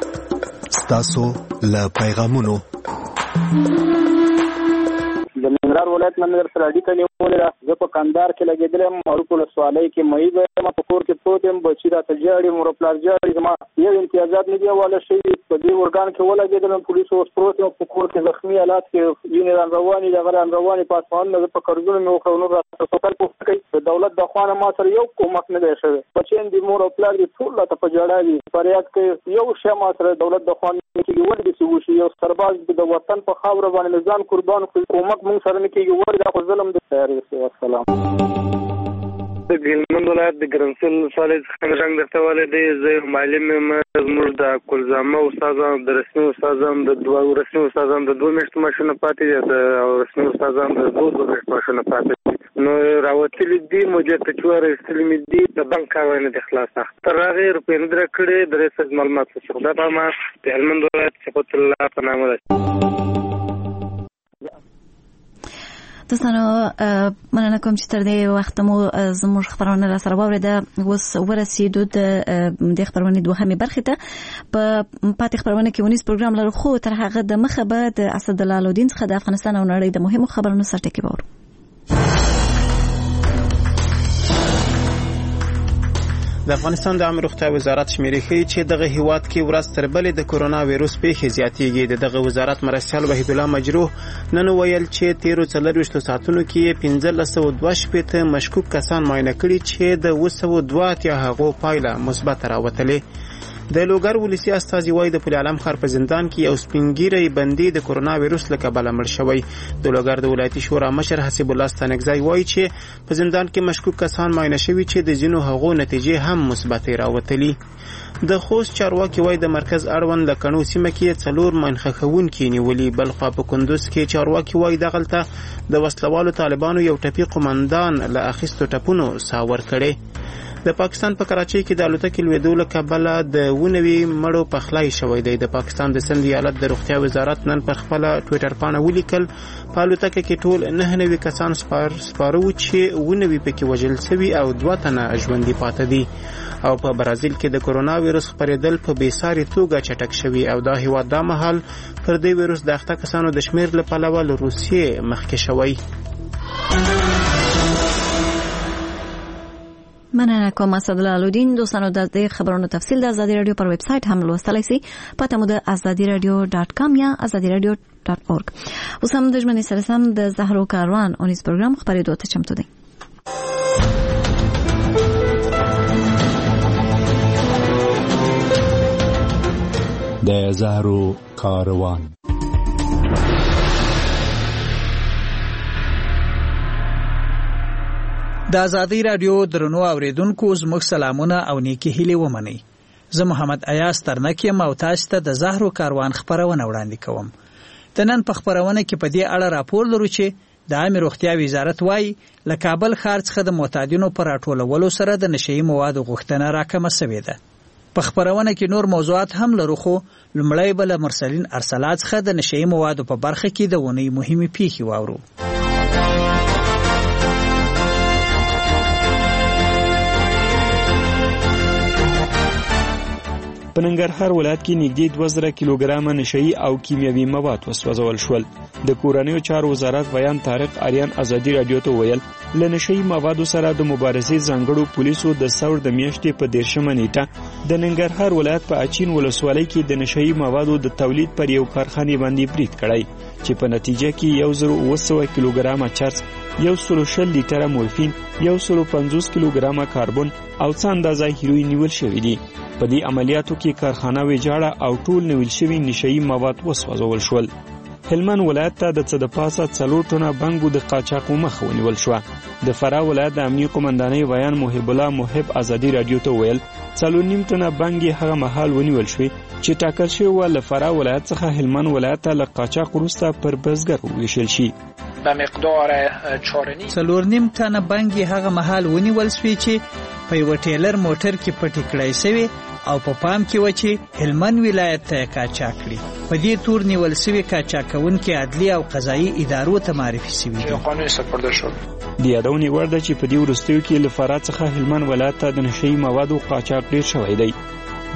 ستاسو له پیغامونو ننګرهار ولایت نه در سره اړیکه نیولې زه په کندهار کې لګېدلم معروف ولسوالۍ کې مې ما په کور کې پروت یم بچی راته جاړي مور پلار جاړي زما یو امتیازات نه دی واله شي په دې ورګان کې ولګېدلم پولیسو اوس پروت یم په کور کې زخمي حالات کې ځینې رواني دغه رواني پاسپان نه په قرضونو مې وکړو نو راته سوال کوي د دولت د خوانه ما سره یو کومک نه دی شوی بچین دي مور او پلار دي ټول ته په جړا دي فریاد کوي یو شی ما سره دولت د خوانه کې ول دي چې یو سرباز د وطن په خاور باندې ځان قربان کړي کومک مونږ سره نه کیږي ول دا ظلم دی تیاری والسلام د ګلمند ولایت د ګرنسل کالج څخه رنګ درته ولې دی زه معلم زموږ د کلزامه استادان د رسمي استادان د دوه رسمي استادان د 2 میاشتو ماشونه پاتې دي او رسمي استادان د 2 میاشتو ماشونه پاتې دي نو راوتلي دي موجه ته چوره استلمي دي د بانک کارونه د خلاص تر هغه روپې نه درکړې د رسد معلومات څخه دا په ما د ګلمند ولایت څخه الله په نامه ده دوستانو مننه کوم چې تر دې وخت مو زموږ خبرونه را سره واوریده اوس ورسېدو د خبرونې دوهمې برخې ته په پاتې خبرونه کې ونیس پروګرام لرو خو تر هغه د مخه به د اسدالله الدین څخه د افغانستان او نړۍ د مهمو خبرونو سرټکی وورو د افغانستان د عامه روغتیا وزارت شمیرې ښیي چې دغه هیواد کې ورځ تر بلې د کورونا وایروس پیښې زیاتېږي دغه وزارت مرستیال وحید الله مجروح نن ویل چې تیرو 24 ساعتونو کې 1522 مشکوک کسان معاینه کړي چې د 202 هغو پایله مثبت راوتلې د لوګر ولسی استازي وای د پل علم خار په زندان کې یو سپینګیری بندي د کورونا وایروس له کبله مړ شوی د لوګر د ولایتي شورا مشر حسیب الله ستانګزای وای چې په زندان کې مشکوک کسان معاینه شوي چې د ځینو هغو نتیجې هم مثبت راوتلي د خوست چارواکي وای د مرکز اړوند لکڼو سیمه کې 4 منخخونکي نیولي بلخوا په کندوز کې چارواکي وای دغلته د وسلوالو طالبانو یو ټپي قومندان له اخیستو ټپونو ساور کړي د پاکستان په کراچۍ کې د الوتکې لوېدو له کبله د 19 مړو پخلی شوی دی د پاکستان د سند ایالت د روغتیا وزارت نن پر خپل ټوئیټر باندې ولیکل په الوتکه کې ټول 99 کسان سپاره و چې 19 پکې وژل شوي او 2 تنه ژوندي پاتې دي او په برازیل کې د کورونا وایروس خپرېدل په بیساري توګه چټک شوی او دا هیواد د مهال پر دې وایروس د اخته کسانو د شمیر له پلوه له روسیې مخکې شوی مننه کوم اسدالله الدین دوستانو د دې خبرونو تفصیل د ازادي رادیو پر ویب سټ هم لوستلای شئ پته مو د azadiradio.com یا azadiradio.org اوس هم د ژوند سره سم د زهرو کاروان اونیس پروګرام خبرې دوته چمتو دی د زهرو کاروان د ازادي رادیو درنو اوریدونکو زموږ سلامونه او نیکی هیلې ومنئ زه محمد ایاز ترنک یم او تاسو ته د زهرو کاروان خبرونه وړاندې کوم د نن په خبرونه کې په دې اړه راپور لرو چې د عامه روغتیا وزارت وايي له کابل ښار څخه د معتادینو پر راټولولو سره د نشئی موادو غوښتنه راکمه شوې ده په خبرونه کې نور موضوعات هم لرو خو لمړی بل مرسلین ارسلات څخه د نشئی موادو په برخه کې د ونی مهمه پیښې واورو په ننګرهار ولایت کې نږدې 2000 کیلوګرام نشئی او کیمیاوي مواد وسوځول شول د کورنیو چارو وزارت بیان طارق آریان ازادي رادیو ته ویل ل نشئی موادو سره د مبارزې ځانګړو پولیسو د ثور د میاشتې په 13 نیټه د ننګرهار ولایت په اچین ولسوالۍ کې د نشئی موادو د تولید پر یو کارخانه باندې برید کړی چې په نتیجه کې 1900 کیلوګرام چرس 140 لیټره مورفین 150 کیلوګرام کاربن او څه اندازه هیروین نیول شوی دی په دې عملیاتو کې کارخانه ویجاړه او ټول نیول شوی نشئی مواد وسوځول شول هلمند ولایت ته د څه د پاسه 4 ټنه بنګو د قاچاق مخ ونیول شو د فراه ولایت د امنیه قومندانۍ بیان محب الله محب ازادي رادیو ته ویل 4.5 ټنه بنګي هغه مهال ونیول شو چې ټاکل شوی و له فراه ولایت څخه هلمند ولایت ته له قاچاق وروسته پر بزګر ویشل شي به مقدار 4.5 ټنه بنګي هغه مهال ونیول شو چې په یو ټیلر موټر کې پټ کړای شوی او په پام کې و چې هلمند ولایت ته قاچاق کړي په دې تور نیول شوی قاچاقونکي عدلی او قضایي ادارو ته معرفي شوی دي قانوني سپرده شو د یادونې وړ ده چې په دې وروستیو کې له فراه څخه هلمند ولایت ته د نشئی موادو قاچاق ډیر شوی دی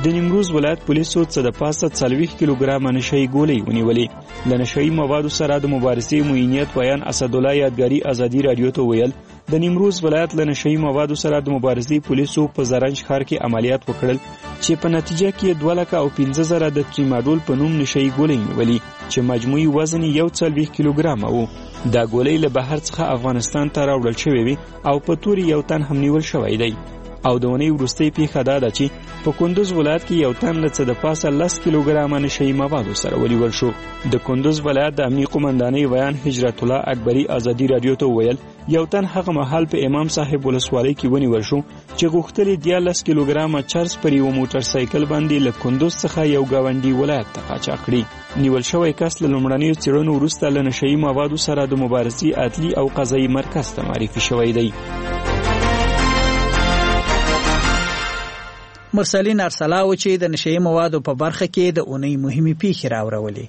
د نیمروز ولایت پولیسو څه د پاسه 40 کیلوګرام نشئی ګولۍ ونیولې. له نشئی موادو سره د مبارزې معینیت بیان اسدالله یادګاری ازادي رادیو ته ویل د نیمروز ولایت له نشئی موادو سره د مبارزې پولیسو په زرنج ښار کې عملیات وکړل چې په نتیجه کې 2,15,000 د تریماډول په نوم نشئی ګولۍ نیولې چې مجموعي وزن 140 کیلوګرام وو. دا ګولۍ له بهر څخه افغانستان ته راوړل شوې وي او په توري یو تن هم نیول شوی دی. او د ونې وروستۍ پیښه دا ده چې په کندوز ولایت کې یو تن له څه د پاسه 10 کیلوګرام نشئی موادو سره ونیول شو. د کندوز ولایت د امنیه قومندانۍ ویان هجرت الله اکبری ازادي رادیو ته ویل یو تن هغه مهال په امام صاحب ولسوالۍ کې ونیول شو چې غوښتل 10 کیلوګرام چرس پر یو موټر سایکل باندې له کندوز څخه یو گاونډي ولایت ته قاچاق کړي. نیول شوی کس له لومړنیو څېړنو وروسته له نشئی موادو سره د مبارزې عدلي او قضایي مرکز ته معرفي شوی دی. مرسلین ارسلاو چې د نشئی موادو په برخه کې د اونۍ مهمې پیښې راوړولې.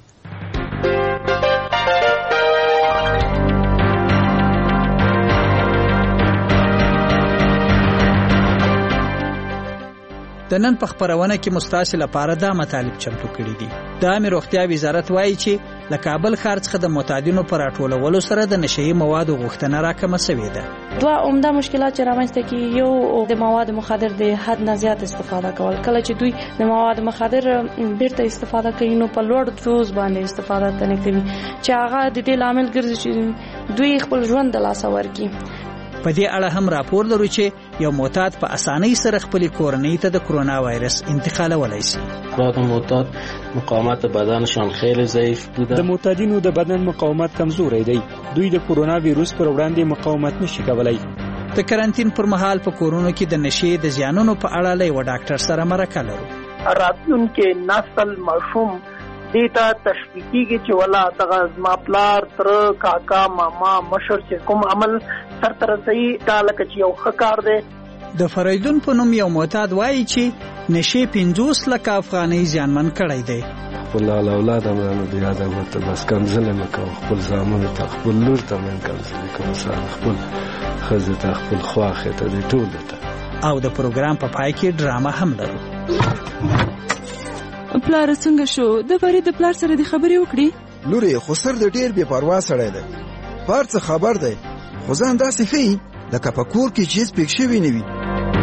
د نن په خبرونه کې مستاسل لپاره دا مطالب چمتو کړي دي. د عامه روغتیا وزارت وایي چې له کابل ښار څخه د معتادینو پر راټولولو سره د نشئی موادو غوښتنه راکمه شوې ده. دوه عمده مشکلات چې رامنځته کیږي، یو د مواد مخدر د حد نه زیات استفاده کول. کله چې دوی د مواد مخدر بیرته استفاده کوي نو په لوړ دوز باندې استفاده نه کوي چې هغه د دې لامل ګرځي چې دوی خپل ژوند د لاسه ورکړي. په دې اړه هم راپور لرو چې یو معتاد په اسانۍ سره خپل کورنۍ ته د کرونا وایرس انتقالولای شي. د معتاد مقاومت بدنشان خیلی ضعیف بوده. د معتادینو د بدن مقاومت کمزوری دی. دوی د کرونا ویروس پر وړاندې مقاومت نشي کولای. د کرنټین پر مهال په کورونو کې د نشي د زیانونو په اړه له یو ډاکټر سره مرکه لرو. راتلونکي نسل ماشوم دیتا تشویقیږي چې ولا دغه زما پلار تر کاکا ماما مشر چې کوم عمل سرته رسي دا لکه چې یو ښه کار دی. د فریدون په نوم یو معتاد وایي چې نشي 50 لک افغانۍ زیانمن کړی دی. خپل اولاد امرانو بیا دا ورته بس کنځل مکو، خپل زامن ته خپل لور ته من کنځل کوم، خپل خزه ته خپل خواخه ته د ټول ته. او د پروګرام په پای کې ډرامه هم لرو. پلار څنګه شو؟ د فرید د پلار سره د خبرې وکړي؟ لوري خو سر د ډیر بے پروا سړی دی. پلار څه خبر دی؟ خو ځان داسې ښیي لکه په کور کې چې هیڅ پېښ شوي نه وي.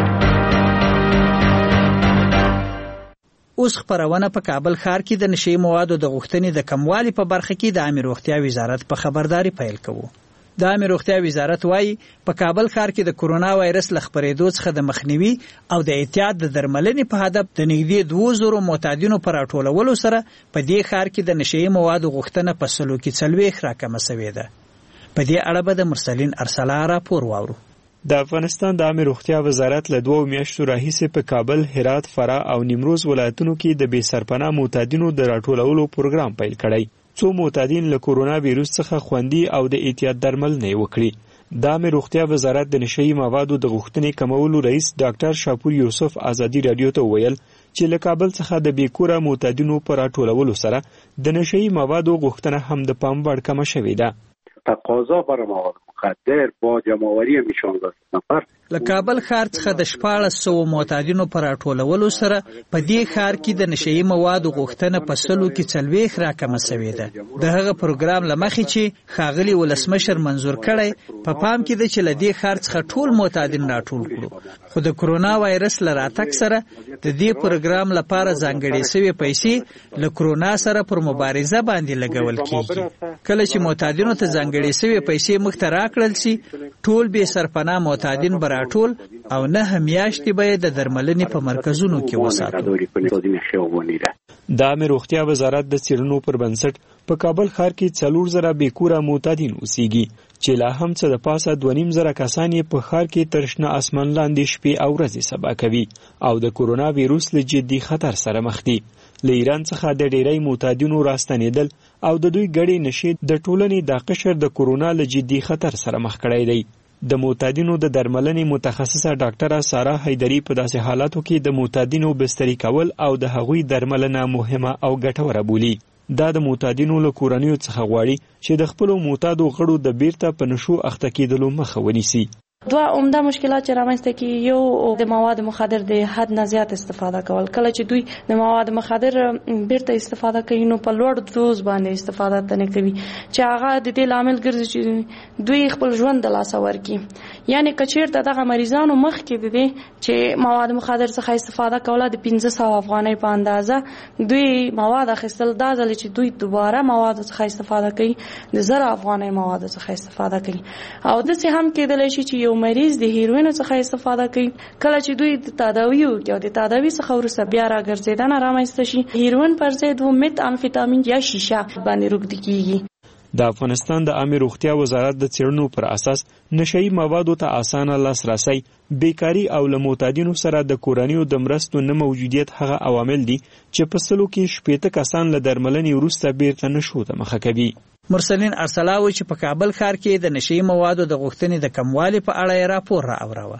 اوس خبرونه په کابل ښار کې د نشئی موادو د غوښتنې د کموالي په برخه کې د عامه روغتیا وزارت په خبرداري پیل کوي. د عامه روغتیا وزارت وایي په کابل ښار کې د کرونا وایرس له خپرېدو څخه د مخنیوي او د احتیاط د درملنې په هدف د نږدې 2000 معتادینو پر راټولولو سره په دې ښار کې د نشئی موادو غوښتنه په 40 راکمه شوې ده. په دې اړه به د مرسلین ارسلا راپور واورو. د افغانستان د عامه روغتیا وزارت له 2 میاشتو راهیسې په کابل، هرات، فراه او نیمروز ولایتونو کې د بې سرپناه معتادینو د راټولولو پروګرام پیل کړی. څو معتادین له کرونا ویروس څخه خوندي او د احتیاط درملنه وکړي. د عامه روغتیا وزارت د نشئی موادو د غوښتنې کمولو رئیس ډاکټر شاپور یوسف ازادي رادیو ته ویل چې له کابل څخه د بیکوره معتادینو پر راټولولو سره د نشئی موادو غوښتنه هم د پام وړ کمه شوې ده. تقاضا بر مواد مخدر با جمعآوری 16 نفر له کابل ښار څخه د 1400 معتادینو پر راټولولو سره په دې ښار کې د نشئی موادو غوښتنه په 40 راکمه شوې ده. د هغه پروګرام لمخې چې ښاغلي ولسمشر منظور کړی په پام کې د چې له دې ښار څخه ټول معتادین راټول کړو. خو د کرونا وایرس له راتګ سره د دې پروګرام لپاره ځانګړې شوې پیسې له کرونا سره پر مبارزه باندې لګول کیږي. کله چې معتادینو ته ځانګړې شوې پیسې مخ ته راکړل شي، ټول بې سرپناه معتادین به راټول او 9 میاشتې به د درملنې په مرکزونو کې وساتو. د عامه روغتیا وزارت د څېړنو پر بنسټ په کابل ښار کې 4000 بیکوره معتادین اوسېږي چې لا هم څه د پاسه 2500 کسان په ښار کې تر شنه اسمان لاندې شپې او ورځې سبا کوي او د کرونا ویروس له جدي خطر سره مخ دي. له ایران څخه د ډیری معتادینو راستنېدل او د دوی ګډې نشي د ټولنې د قشر د کرونا له جدي خطر سره مخ کړی دی. د معتادینو د درملنې متخصصه ډاکټره سارا حیدری په داسې حالاتو کې د معتادینو بستري کول او د هغوی درملنه مهمه او ګټوره بولي. دا د معتادینو له کورنیو څخه غواړي چې د خپلو معتادو غړو د بیرته په نشو اخته کېدلو مخه ونیسي. دوه عمده مشکلات چې رامنځته کیږي، یو د مواد مخدر د حد نه زیات استفاده کول. کله چې دوی د مواد مخدر بیرته استفاده کوي نو په لوړ دوز باندې استفاده تنه کوي چې هغه د دې لامل ګرځي چې دوی خپل ژوند د لاسه ورکړي. یعنی کچیرته دغه مریضانو مخ کې دي چې مواد مخدر څخه استفاده کوله د 1500 افغانۍ په اندازه دوی مواد اخیستل، دا ځل چې دوی دوباره مواد څخه استفاده کوي د 1000 افغانۍ مواد څخه استفاده کوي. او د څه هم کېدلی شي چې مریض د هیروین څخه استفاده کوي. کله چې دوی د تداوی او د تداوی څخه ورسره بیا راګرځیدنه رامنځته شي، هیروین پر ضد و مت امفیتامین یا شیشه باندې روږدي کیږي. د افغانستان د عامه روغتیا وزارت د څېړنو پر اساس نشئی موادو ته اسانه لاسرسی، بیکاری او له معتادینو سره د کورنیو د مرستو نه موجودیت هغه عوامل دي چې په سلو کې 80 کسان له درملنې وروسته بیرته نشو ته مخه کوي. مرسلین ارسلاوي چې په کابل ښار کې د نشئی موادو د غوښتنې د کموالي په اړه راپور راوړاوه.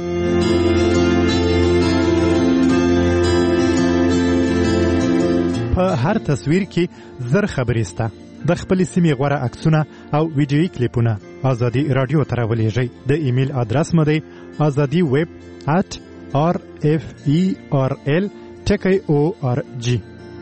په هر تصویر کې زر خبرې سته. د خپل سیمې غوره عکسونه او ویډیویي کلیپونه ازادي رادیو ته راولېږئ. د ایمیل ادرس مو دی azadiweb@rferl.org.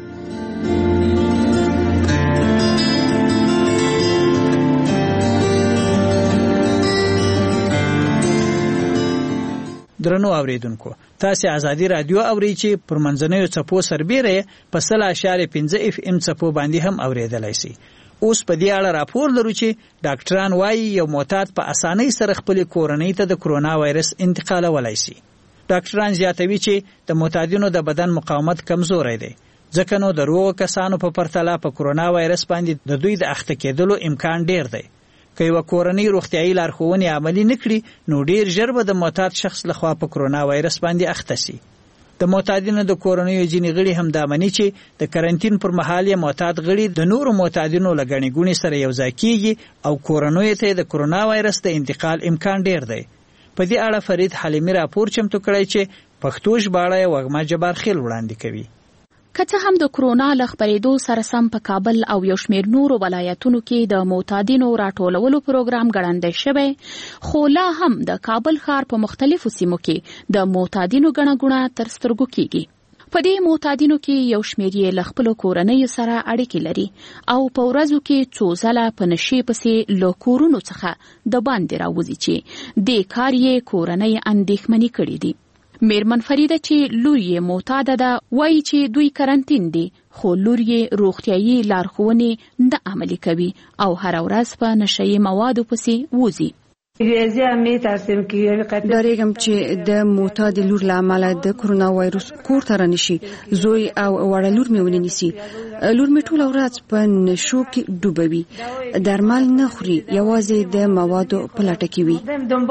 درنو اوریدونکو، تاسو ازادي رادیو اورئ چې پر منځنیو څپو سربېره په 100.5 FM څپو باندې هم اوریدلای شي. اوس په دې اړه راپور لرو چې ډاکټران وايي یو معتاد په اسانۍ سره خپل کورنۍ ته د کرونا وایرس انتقالولای شي. ډاکټران زیاتوي چې د معتادینو د بدن مقاومت کمزوري دی، ځکه نو د روغ کسانو په پرتله په کرونا وایرس باندې د دوی د اخته کېدلو امکان ډیر دی. که یو کورنۍ روغتیايي لارښوونې عملي نکړي نو ډیر ژر به د معتاد شخص لخوا په کرونا وایرس باندې اخته شي. د معتادینو د کورنیو ځینې غړي هم دا مني چې د کرنټین پر مهال یې معتاد غړي د نورو معتادینو له ګڼې ګوڼې سره یوځای کیږي او کورنیو ته د کرونا وایرس د انتقال امکان ډیر دی. په دې اړه فرید حلیمی راپور چمتو کړی چې پښتو ژباړه یې وږمه جبار خیل وړاندې کوي. که څه هم د کرونا له خپرېدو سره سم په کابل او یو شمېر نورو ولایتونو کې د معتادینو راټولولو پروګرام ګړندی شوی، خو لا هم د کابل ښار په مختلفو سیمو کې د معتادینو ګڼه ګوڼه تر سترګو کېږي. په دې معتادینو کې یو شمېر یې له خپلو کورنیو سره اړیکې لري او په ورځو کې څو ځله په نشې پسې له کورونو څخه د باندې راوځي چې دې کار یې کورنۍ اندېښمنې کړي دي. میرمن فریده چې لور یې معتاده ده وایي چې دوی کرنټین دي، خو لور یې روغتیايي لارښوونې نه عملي کوي او هر ورځ په نشهیي موادو پسې وځي. ډاریږم چې د معتاد لور له امله د کرونا وایرس کور ته رانشي. زوی او وړه لور مې ونیسي. لور مې ټوله ورځ په نشو کې ډوبوي، درمل نه خوري، یوازې د موادو په لټه کې وي.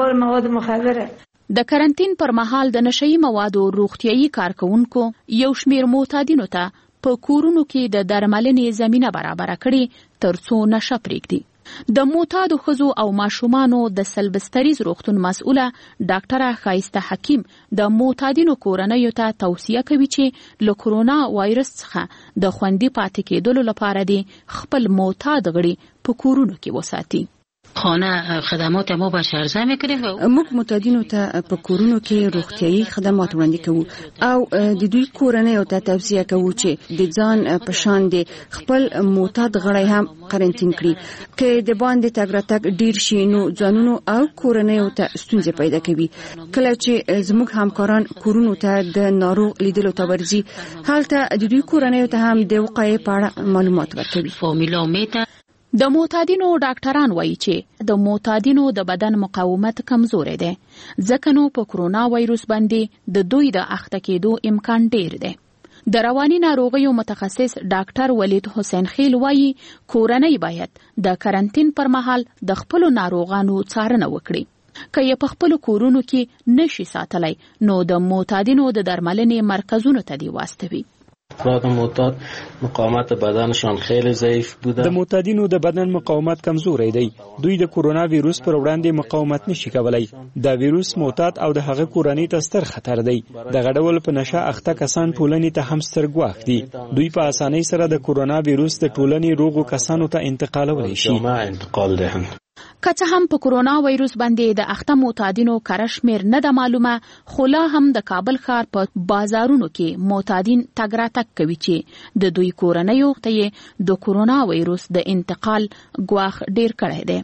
د کرنټین پر مهال د نشهیي موادو روغتیايي کارکونکو یو شمېر معتادینو ته په کورونو کې د درملنې زمینه برابره کړې ترڅو نشه پرېږدي. د معتادو ښځو او ماشومانو د سلبستریز روغتون مسؤله ډاکټره ښایسته حکیم د معتادینو کورنیو ته توصیه کوي چې له کرونا وایرس څخه د خوندي پاتې کېدلو لپاره د خپل معتاد غړي په کورونو کې وساتي. خانه خدمات ما به شرزه میکنیم. موږ معتادینو ته په کورونو کې روغتیايي خدمات وړاندې کوو او د دوی کورنیو ته توصیه کوو چې د ځان په شان د خپل معتاد غړي هم قرنټین کړي. که د باندې تګ راتګ ډیر شي نو ځانونو او کورنیو ته ستونزې پیدا کوي. کله چې زموږ همکاران کورونو ته د ناروغ لیدلو ته ورځي، هلته د دوی کورنیو ته هم د وقایې په اړه معلومات ورکوي. د معتادینو ډاکټران وایي چې د معتادینو د بدن مقاومت کمزوري دی، ځکه نو په کرونا وایرس باندې د دوی د اخته کېدو امکان ډیر دی. د رواني ناروغیو متخصص ډاکټر ولید حسین خیل وایي کورنۍ باید د کرنټین پر مهال د خپل ناروغانو څارنه وکړي. که یې په خپل کورونو کې نشي ساتلای نو د معتادینو د درملنې مرکزونو ته دی واستوي. افراد معتاد مقاومت بدنشان خیلی ضعیف بوده. د معتادینو د بدن مقاومت کمزوری دی. دوی د کرونا ویروس پر وړاندې مقاومت نشي کولای. دا ویروس معتاد او د هغه کورنۍ ته ستر خطر دی. د غډول په نشه اخته کسان ټولنې ته هم ستر ګواښ دي. دوی په اسانۍ سره د کرونا ویروس د ټولنې روغو کسانو ته انتقالولی شي. که څه هم په کورونا وایروس باندې د اخته معتادینو کره شمېر نه ده معلومه، خو لا هم د کابل ښار په بازارونو کې معتادین تګ راتګ کوي چې د دوی کورنیو ته یې د کورونا وایروس د انتقال ګواښ ډیر کړی دی.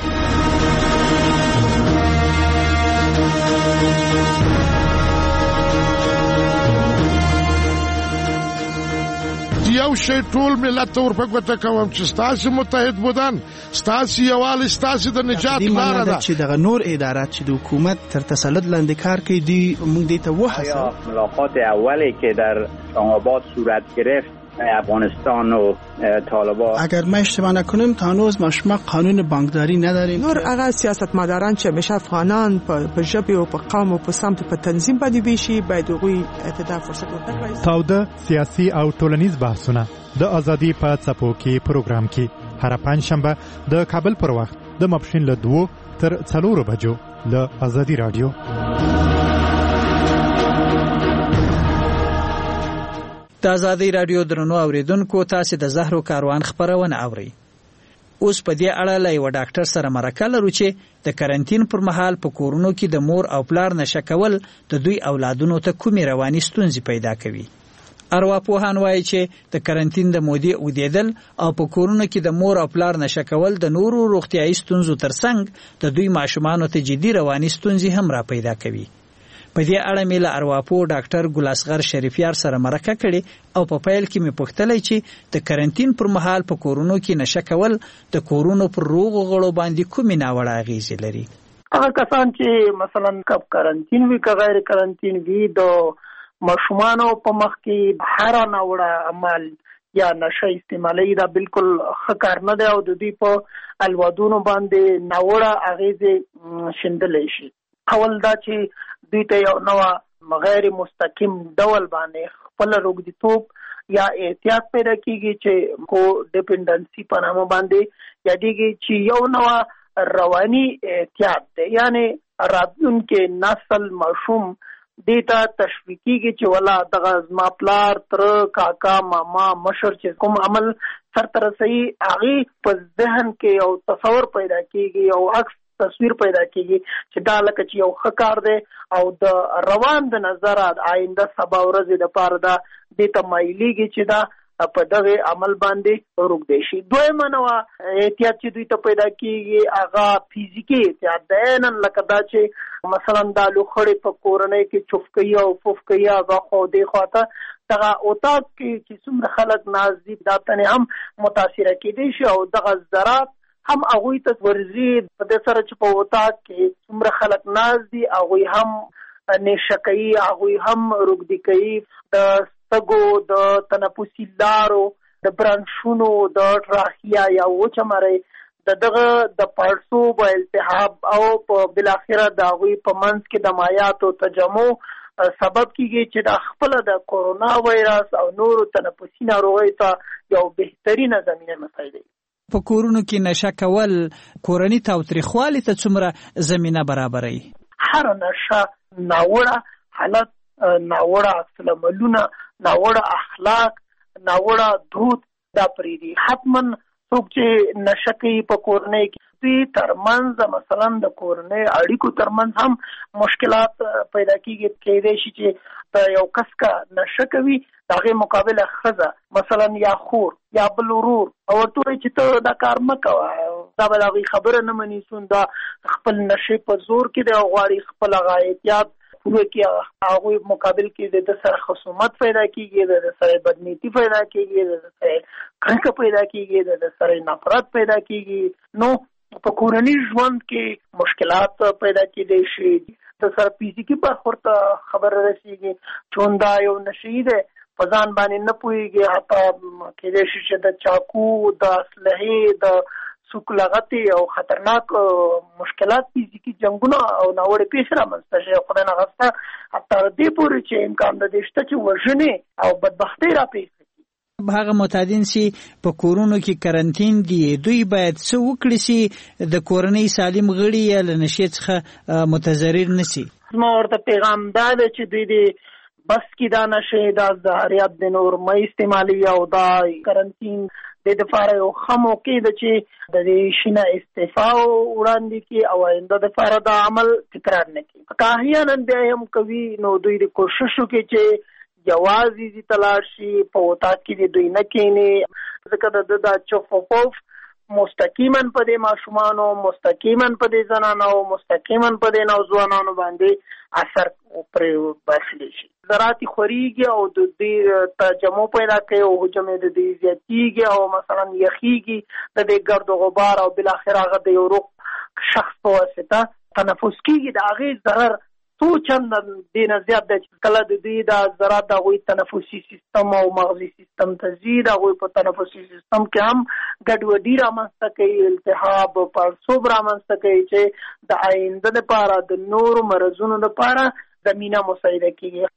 یو شی ټول ملت ته ورپګوته کوم چې ستاسو متحد بودن، ستاسو یووالی، ستاسو د نجات لاره ده. چې دغه نور ادارات چې د حکومت تر تسلط لاندې کار کوي دی موږ دې ته وهڅوو. ملاقات اولی که در اسلام‌آباد صورت گرفت افغانستان و طالبان، اگر ما اشتباه نکنیم تا هنوز ما شما قانون بانکداری نداریم. نور هغه سیاستمداران چې همیشه افغانان په ژبه او په قوم او په سمت په تنظیم باندې ویشي باید هغوی ته فرصت ورکړي. تاوده سیاسي او ټولنیز بحثونه د ازادي په څپو کې پروګرام کې هر پنځشنبه د کابل پر وخت د ماپښین له 2 تر 4 بجو له ازادي رادیو. د ازادي رادیو درنو اوریدونکو، تاسو د زهرو کاروان خبرونه اورئ. اوس په دې اړه له یو ډاکټر سره مرکه لرو چې د کرنټین پر مهال په کورونو کې د مور او پلار نشه کول د دوی اولادونو ته کومې رواني ستونزې پیدا کوي. ارواپوهان وایي چې د کرنټین د مودې اوږدېدل او په کورونو کې د مور او پلار نشه کول د نورو روغتیایي ستونزو ترڅنګ د دوی ماشومانو ته جدي رواني ستونزې هم را پیدا کوي. په دې اړه مې له ارواپو ډاکټر ګل اصغر شریفیار سره مرکه کړې او په پیل کې مې پوښتلی چې د کرنټین پر مهال په کورونو کې نشه کول د کورونو پر روغو غړو باندې کومې ناوړه اغېزې لري. هغه کسان چې مثلا کب کرنټین وي که غیر کرنټین وي، د ماشومانو په مخ کې هر ناوړه عمل یا نشه استعمالي دا بالکل ښه کار نه دی او د دوی په الوادونو باندې ناوړه اغېزې شیندلی شي. اول دا چې دوی ته یو نوع غیر مستقیم ډول باندې خپل روغتیتوب یا احتیاط پیدا کیږي چې کو ډیپندنسي په نامه باندې یادېږي چې یو نوع رواني احتیاط دی، یعنی راتلونکي نسل ماشوم دې ته تشویق کیږي چې ولا دغه زما پلار تر کاکا ماما مشر چې کوم عمل سرته رسوي هغې په ذهن کې یو تصور پیدا کیږي او عکس تصویر پیدا کیږي چې دا لکه چې یو ښه کار دی او د روان د نظره د آینده سبا ورځې دپاره دا دې ته مایلېږي چې دا په دغه عمل باندې روږدی شي. دویمه نوع احتیاط چې دوی ته پیدا کیږي هغه فزیکي احتیاط دی، نن لکه دا چې مثلا دا لوخړې په کورنۍ کې چوف کوي او پوف کوي هغه خو دې خواته دغه اتاق کې چې څومره خلک ناست دي دا تنې هم متاثره کیدی شي او دغه ذرات هم هغوی ته ورځي په دې سره چې په اتاق کې څومره خلک ناست دي هغوی هم نشه کوي، هغوی هم روږدي کوي. د سږو د تنفسي لارو د برانشونو د ټراخیا یا وچه مرۍ د دغه د پړسوب التهاب او په بالاخره د هغوی په منځ کې د مایعاتو تجمع سبب کیږي چې د خپل د کورونا وایرس او نورو تنفسي ناروغیو ته یو بهترینه زمینه مساعدوي. په کورونو کې نشه کول کورني تاوتریخوالي ته څومره زمینه برابروي؟ هر نشه ناوړه حالت، ناوړه عکس العملونه، ناوړه اخلاق، ناوړه دود دا پرېږدي. حتما څوک چې نشه کوي په کورنۍ کې دوی ترمنځ مثلا د کورنۍ اړیکو ترمنځ هم مشکلات پیدا کیږي. کېدای شي چې یو کس کا نشه کوي د هغې مقابله ښځه مثلا یا خور یا بل ورور او ورته وایي چې ته دا کار مه کوه، دا به د هغوی خبره نه مني، څون دا خپل نشې په زور کې دی او غواړي خپل هغه احتیاط پوره کړي. هغوی مقابل کې د سره خصومت پیدا کیږي، د سره بدنیتي پیدا کیږي، د سره کرکه پیدا کیږي، د سره نفرت پیدا کیږي. نو په کورني ژوند کې مشکلات پیدا کیدی شي. د سره فزیکي برخورد خبره رسیږي، چون دا یو نشي دی په ځان باندې نه پوهېږي، حتی کېدای شي چې د چاقو، د اسلحې، د سوک لغتې او خطرناک مشکلات فزیکي جنګونه او ناوړې پیښې رامنځته شي. خدای نخواسته حتی دې پورې چې امکان د دې شته چې وژنې او بدبختۍ راپېښ شي. هغه معتادین چې په کورونو کې کرنټین دي دوی باید څه وکړي چې د کورنۍ سالم غړي یا له نشې څخه متضرر نه شي؟ زما ورته پیغام دا دی چې دوی دې بس کی دا نشه دا زهریات د نور مې استعمالي او دا کرنټین د لپاره یو ښه موقع ده چې د دې شي نه استعفا وړاندې کړي او آینده دپاره دا عمل تکرار نه کړي. که احیانا بیا هم کوي نو دوی د کوشش وکړي چې یوازې دې ته لاړ شي، په اتاق کې دې دوی نه کښېني، ځکه د ده دا چف و پوف مستقیما په دې ماشومانو، مستقیما په دې زنانو، مستقیما په دې نوځوانانو باندې اثر پرې باسلی شي. ذرات خوريږي او د دې تجمع پیدا کوي او حجم د دې زیاتیږي او مثلا یخیږي د دې ګرد و غبار او بالاخره هغه د یو روغ شخص په واسطه تنفس کیږي. د هغې ضرر څو چنده دې نه زیات دی چې کله د دې دا ذرات د هغوی تنفسي سیستم او مغزي سیستم ته ځي، د هغوی په تنفسي سیستم کې هم ګډوډي رامنځته کوي، التهاب، پړسوب رامنځته کوي چې د آینده دپاره د نورو مرضونو دپاره زمینه مساعده کیږي.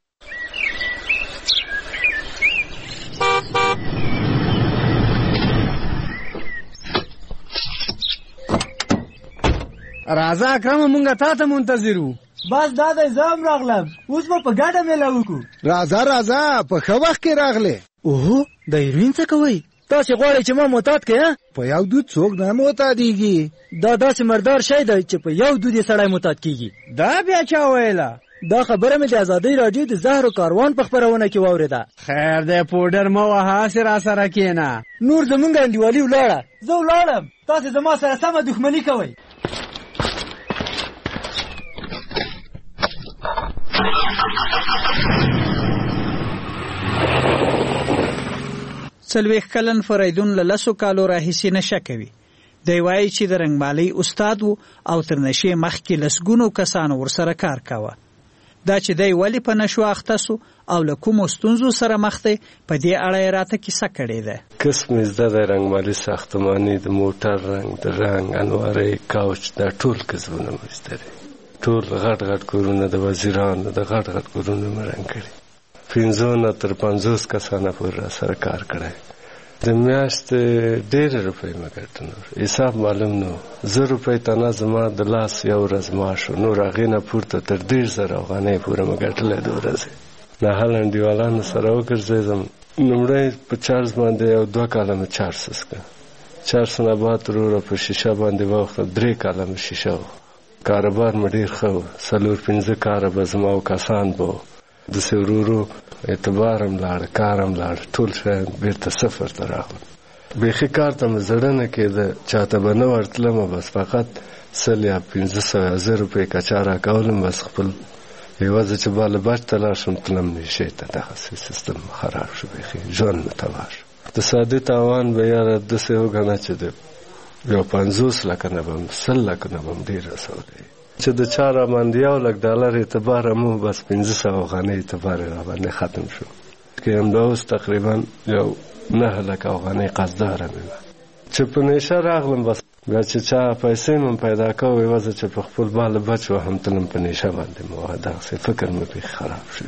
راځه اکرم مونږه تا ته منتظر وو. بس دا د زام راغلم، اوس به په ګډه میله وکړو. راځه په ښه وخت کې راغلې. اوهو د هیروین څه کوئ؟ تاسې غواړئ چې ما معتاد کړئ؟ په یو دود څوک نه معتادېږي. دا داسې مردار شی دی چې په یو دود یې سړی معتاد کېږي. دا بیا چا ویله؟ دا خبره مې د ازادۍ راډیو د زهرو کاروان په خپرونه کې واورېده. خیر دی پوډر مه وهه، هسې راسره کښېنه. نور زمونږ انډیوالي ولاړه، زه ولاړم، تاسې زما سره سمه دښمني کوئ. څلوېښت کلن فریدون له 10 کالو راهیسې نشه کوي. دی وایي چې د رنګمالۍ استاد و او تر نشې مخکې لسګونو کسانو ورسره کار کاوه. دا چې دی ولې په نشو اخته سو او له کومو ستونزو سره مخ دی، په دې اړه یې راته کیسه کړې ده. قسم یې زده دی، رنګمالي، ساختماني، د موټر رنګ، د رنګ، انوارۍ، کوچ، دا ټول کسبونه مې زده دي. ټول غټ کورونه د وزیرانو د غټ کورونه مې رنګ کړي. 15 نه تر 50 کسانه پورې راسره کار کړی. د میاشتې ډېرې روپۍ مې ګټلې، حساب معلوم نه و. 1000 روپۍ تنه زما د لاس یو ورځ معاش و، نور هغې نه پورته تر 1,000 افغانۍ پورې مې ګټلی د ورځې. نهال انډیوالانو سره وګرځېدم. لومړی په چارج باندې یو 2 کاله مې چارج وسکه. چارج نه بعد وروره په شیشه باندې واوښته، 3 کاله مې شیشه و. کاروبار مې ډېر ښه و، 4-5 کاره به زما او کسان به و. داسې ورو اعتبار هم لاړ، کار هم لاړ، ټول شیان بېرته صفر ته راغلل. بیخي کار ته مې زړه نه کېده، چاته به نه ورتلمه، بس فقط 100 یا 500 روپۍ کچا راکولم، بس خپل یوازې چې باله بچ ته لاړ شم تلم نشې ته. دغسې سیستم خراب شو، بیخي ژوند مې تباه شو. د سادې تاوان به یاره داسې وګڼه چې د یو 50 لکه نه به 100 لکه نه به ډېر رسولی، چې د چا را باندې $1,00,000 اعتبار مو بس 500 افغانۍ اعتبار را باندې ختم شو. که همدا اوس تقریبا یو 9,00,000 افغانۍ قرضداره مې وه. چې په نشه راغلم، بس بیا چې چا پیسې مې پیدا کوه، یوازې چې په خپل باله بچ وهم تلم په نشه باندې مو دغسې فکر مې بیخي خراب شو.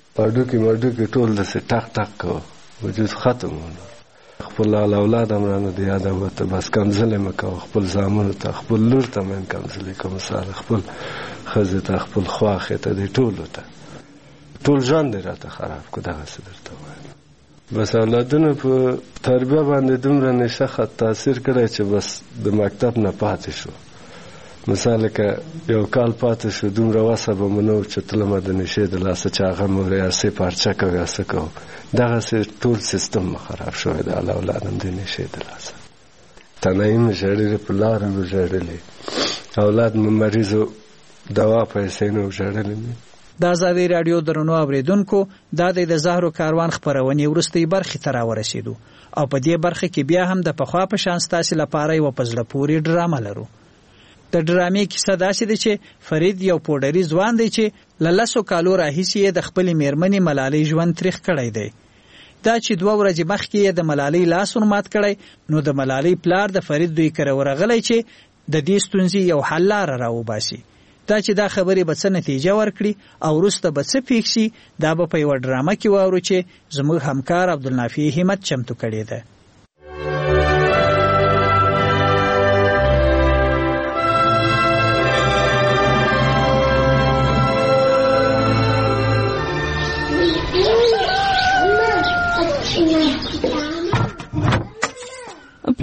هډوکي ټول داسې ټق کوه، وجود ختم و. خپل اولاد هم رانه د یاده وته، بس کمزلې مې کوه خپل زامنو ته، خپل لور ته مې کمزلې کوم، سره خپل ښځې ته، خپل خواښې ته، دې ټولو ته. ټول ژوند یې راته خراب کړو. دغسې درته وایم. بس اولادونو په تربیه باندې دومره نشه خط تاثیر کړی چې بس د مکتب نه پاتې شو. مثال که یو کال پاتې شو، دومره وسه به مو نه و چې تلمه د نشې د لاسه چې هغه مو ریاسې پارچه کوي یا څه کوو. دغسې ټول سیستم خراب شوی دی. اولاد هم د نشې د لاسه تنهایي مې ژړلې، په لاره مې ژړلې، اولاد مې مریضو دوا پیسې نه و ژړلې مې. د ازادۍ راډیو درنو اورېدونکو، دا د زهرو کاروان خپرونې وروستۍ برخې ته راورسېدو او په دې برخه کې بیا هم د پخوا په شان ستاسې لپاره یوه په زړه پورې ډرامه لرو. د ډرامې کیسه داسې ده چې فرید یو پوډري ځوان دی چې له 10 کالو راهیسې یې د خپلې مېرمنې ملالۍ ژوند تریخ کړی دی. دا چې 2 ورځې مخکې یې د ملالۍ لاس ورمات کړی، نو د ملالۍ پلار د فرید دوی کره ورغلی چې د دې ستونزې یو حل لاره راوباسي. دا چې دا خبرې به څه نتیجه ورکړي او وروسته به څه پیښ شي، دا به په یوه ډرامه کې واورو چې زموږ همکار عبدالنافع همت چمتو کړې ده.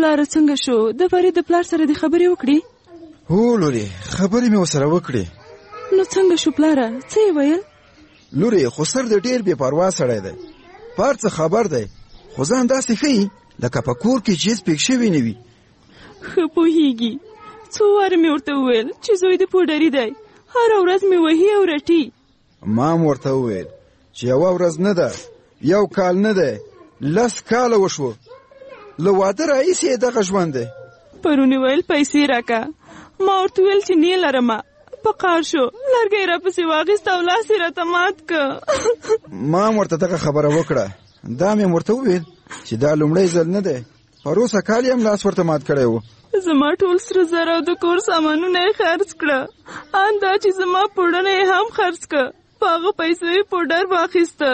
پلار څنګه شو؟ د فرید د پلار سره د خبرې وکړې؟ هو لوري، خبرې مې ورسره وکړې. نو څنګه شو پلاره؟ څه یې ویل؟ لوري خو سر د ډېر بې پروا سړی دی، پار څه خبر دی، خو ځان داسې ښیي لکه په کور کې چې هېڅ پېښ شوي نه وي. ښه پوهېږي. څو واره مې ورته وویل چې زوی د پوډري دی، هره ورځ مې وهي او رټي. ما هم ورته وویل چې یوه ورځ نه ده، یو کال نه دی، 10 کاله وشوه. له واده راهیسې یې دغه ژوند دی. پرون یې ویل پیسې راکه، ما ورته ویل چې نه لرمه. په قار شو، لرګی راپسې واخیست او لاس یې راته مات که. ما هم ورته دغه خبره وکړه. دا مې ورته وویل چې دا لومړی ځل نه دی، پروسه کال یې هم لاس ورته مات کړی و. زما ټول سره زر او د کور سامانونه یې خرڅ کړه، ان دا چې زما پوډرونه یې هم خرڅ کړه. په هغه پیسو یې پوډر واخیسته.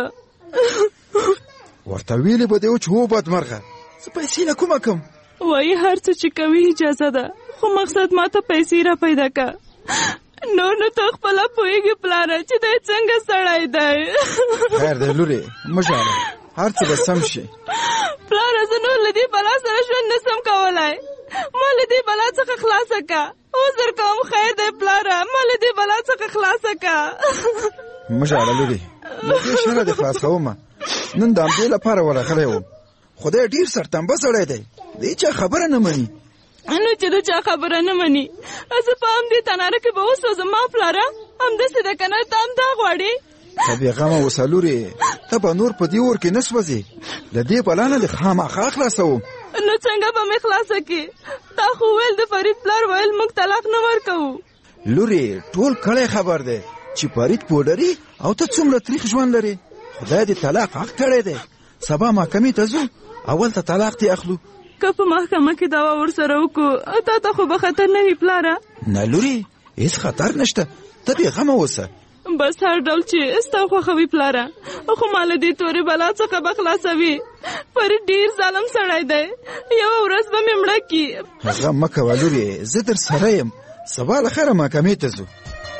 ورته ویلې به دې و چې هو بدمرغه، زه پیسې له کومه کم؟ وایي هر څه چې کوي اجازه ده، خو مقصد ما ته پیسې را پیدا که. نو ته خپله پوهېږې پلاره چې دی څنګه سړی دی. خیر دی لورې، مه ژاړه، هر څه به سم شي. پلاره زه نور له دې بلا سره ژوند نه سم کولی، ما له دې بلا څخه خلاصه که. عذر کوم، خیر دی پلاره، ما له دې بلا څخه خلاصه که. مه ژاړه لورې، له دې شره دې خلاص کومه. نن د همدې لپاره ورغلی وم. خدای ډېر سرتمبه سړی دی، د هېچا خبره نه مني. نو چې د چا خبره نه مني، زه په همدې تناره کې به وسوځم. ما پلاره همداسې ده که نه؟ ته همدا غواړې؟ ته بېغمه اوسه لورې، ته به نور په دې اور کې نه سوځې. له دې بلا نه دې خامخا خلاصوم. نو څنګه به مې خلاصه کړې؟ تا خو ویل د فرید پلار ویل موږ طلاق نه ورکوو. لورې ټول کلی خبر دی چې فرید پوډري او ته څومره تریخ ژوند لرې. خدای دې طلاق حق کړی دی. سبا محکمې ته ځو، اول ته طلاق دې اخلو. که په محکمه کې دعوا ورسره وکړو، تا ته خو به خطر نه وي پلاره؟ نه لورې، هېڅ خطر نشته، ته بېغمه اوسه. بس هر ډول چې ستا خوښه وي پلاره، خو ما له دې تورې بلا څخه به خلاصوي. فرید ډېر ظالم سړی دی، یوه ورځ به مې مړه کي. غم مه کوه لورې، زه در سره یم. سبا له خیره محکمې ته ځو.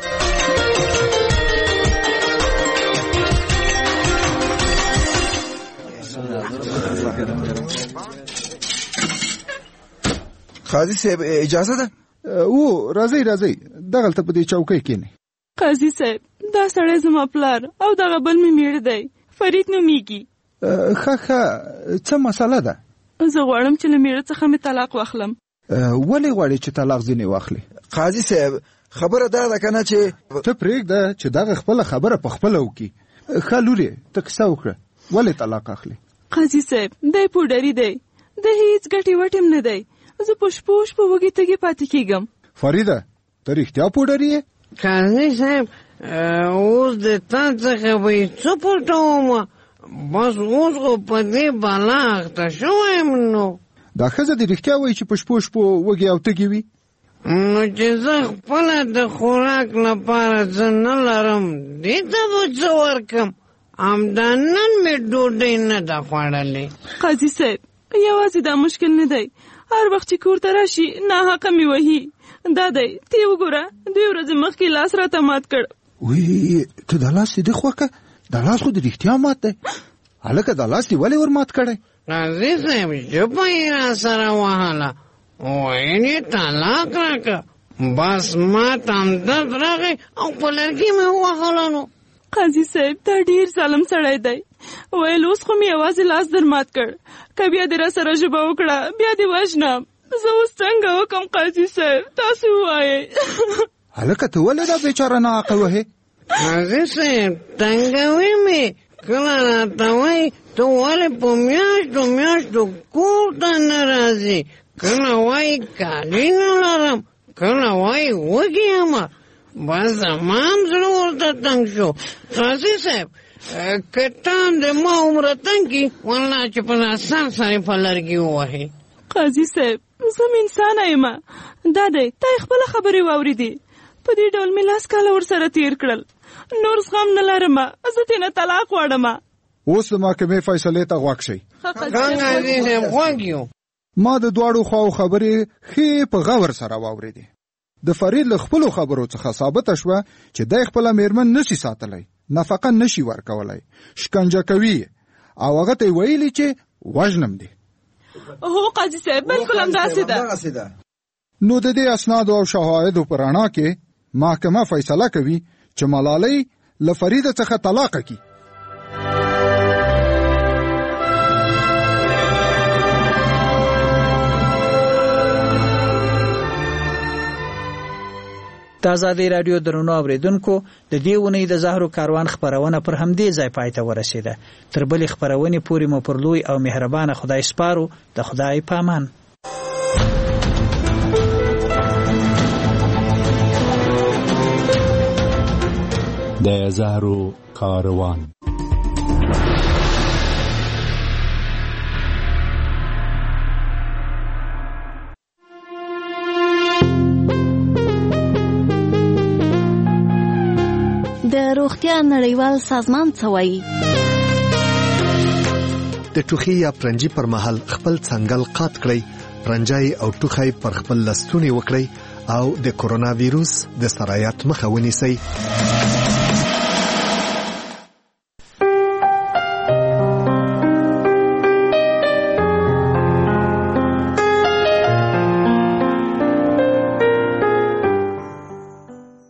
قاضي صاحب اجازه ده؟ او راځئ دغلته په دې چوکۍ کښېنئ. قاضي صاحب دا سړی زما پلار او دغه بل مې میړه دی، فرید نومیږي. ښه څه مسله ده؟ زه غواړم چې له میړه څخه مې طلاق واخلم. ولې غواړې چې طلاق ځینې واخلې؟ قاضي صاحب خبره دا ده که نه چې ته پرېږده چې دغه خپله خبره په خپله وکړي. ښه لورې ته کیسه وکړه، ولې طلاق اخلې؟ قاضي صاحب دی پوډري دی، د هېڅ ګټې وټې هم نه دی. زه په شپو وږې تږې پاتې کېږم. فریده ته رښتیا پوډري یې؟ قاضي صاحب اوس د تا څخه به یې څه پټومه؟ بس اوس خو په دې بلا اخته شوی یم. نو دا ښځه دې رښتیا وایي چې په شپو وږې او تږې وي؟ نو چې زه خپله د خوراک لپاره څه نه لرم، دې ته به څه ورکم؟ همدا نن مې ډوډۍ نه ده خوړلې. قاضي صاحب یوازې دا مشکل نه دی، هر وخت چې کور ته راشي ناحقه مې وهي. دا دی ته یې وګوره، 2 ورځې مخکې لاس راته مات کړ. وی ته دا لاس دې خوکه؟ دا لاس خو د رښتیا مات دی. هلکه دا لاس دې ولې ور مات کړی؟ قاضي صاحب ژبه یې راسره وهله، ویل یې طلاق راکړه. بس ما ته همدرد راغی او په لرګي مې ووهله. نو قاضي صاحب دا ډېر ظالم سړی دی، ویل اوس خو مې یوازې لاس در مات کړ، که بیا دې راسره ژبه وکړه بیا دې وژنم. زه اوس څنګه وکړم قاضي صاحب؟ تاسو ووایئ. هلکه ته ولې دا بیچاره ناحقه وهې؟ قاضي صاحب تنګوي مې، کله راته وایي ته ولې په میاشتو کور ته نه راځې، کله وایي کالي نه لرم، کله وایي وږې یمه. بس زما هم زړه ورته تنګ شو. قاضي صاحب که ته هم د ما عمره تنګ کي، والله چې په آسان سره په لرګي ووهې. قاضي صاحب زه م انسانه یم، دا دی تا یې خپله خبرې واورېدې. په دې ډول مې 10 کاله ورسره تېر کړل، نور زغم نه لرم، زه ترېنه طلاق غواړم. اوس د محکمې فیصلې ته غوږ شئ. قاضي صاحب غوږ یو. ما د دواړو خواو خبرې ښې په غور سره واورېدې. د فرید له خپلو خبرو څخه ثابته شوه چې دی خپله میرمن نشي ساتلی، نفقه نشي ورکولی، شکنجه کوي او هغه ته یې ویلي چې وژنم دی. هو قاضي صاحب بالکل همداسې ده. نو د دې اسنادو او شواهدو په رڼا کې محکمه فیصله کوي چې ملالۍ له فرید څخه طلاق کړي. د آزادۍ راډیو درنو اوریدونکو د دې ونې د زهرو کاروان خبرونه پر همدې ځای پای ته ورسېده. تر بلې خبرونې پورې مو پر لوی او مهربانه خدای سپارو. د خدای په امان. د زهرو کاروان. د روغتیا نړیوال سازمان څه وایي؟ د ټوخي یا پرنجي پر مهال خپل څنګل قات کړئ، پرنجای او ټوخی پر خپل لستونی وکړئ او د کورونا ویروس د سرایت مخه ونیسئ.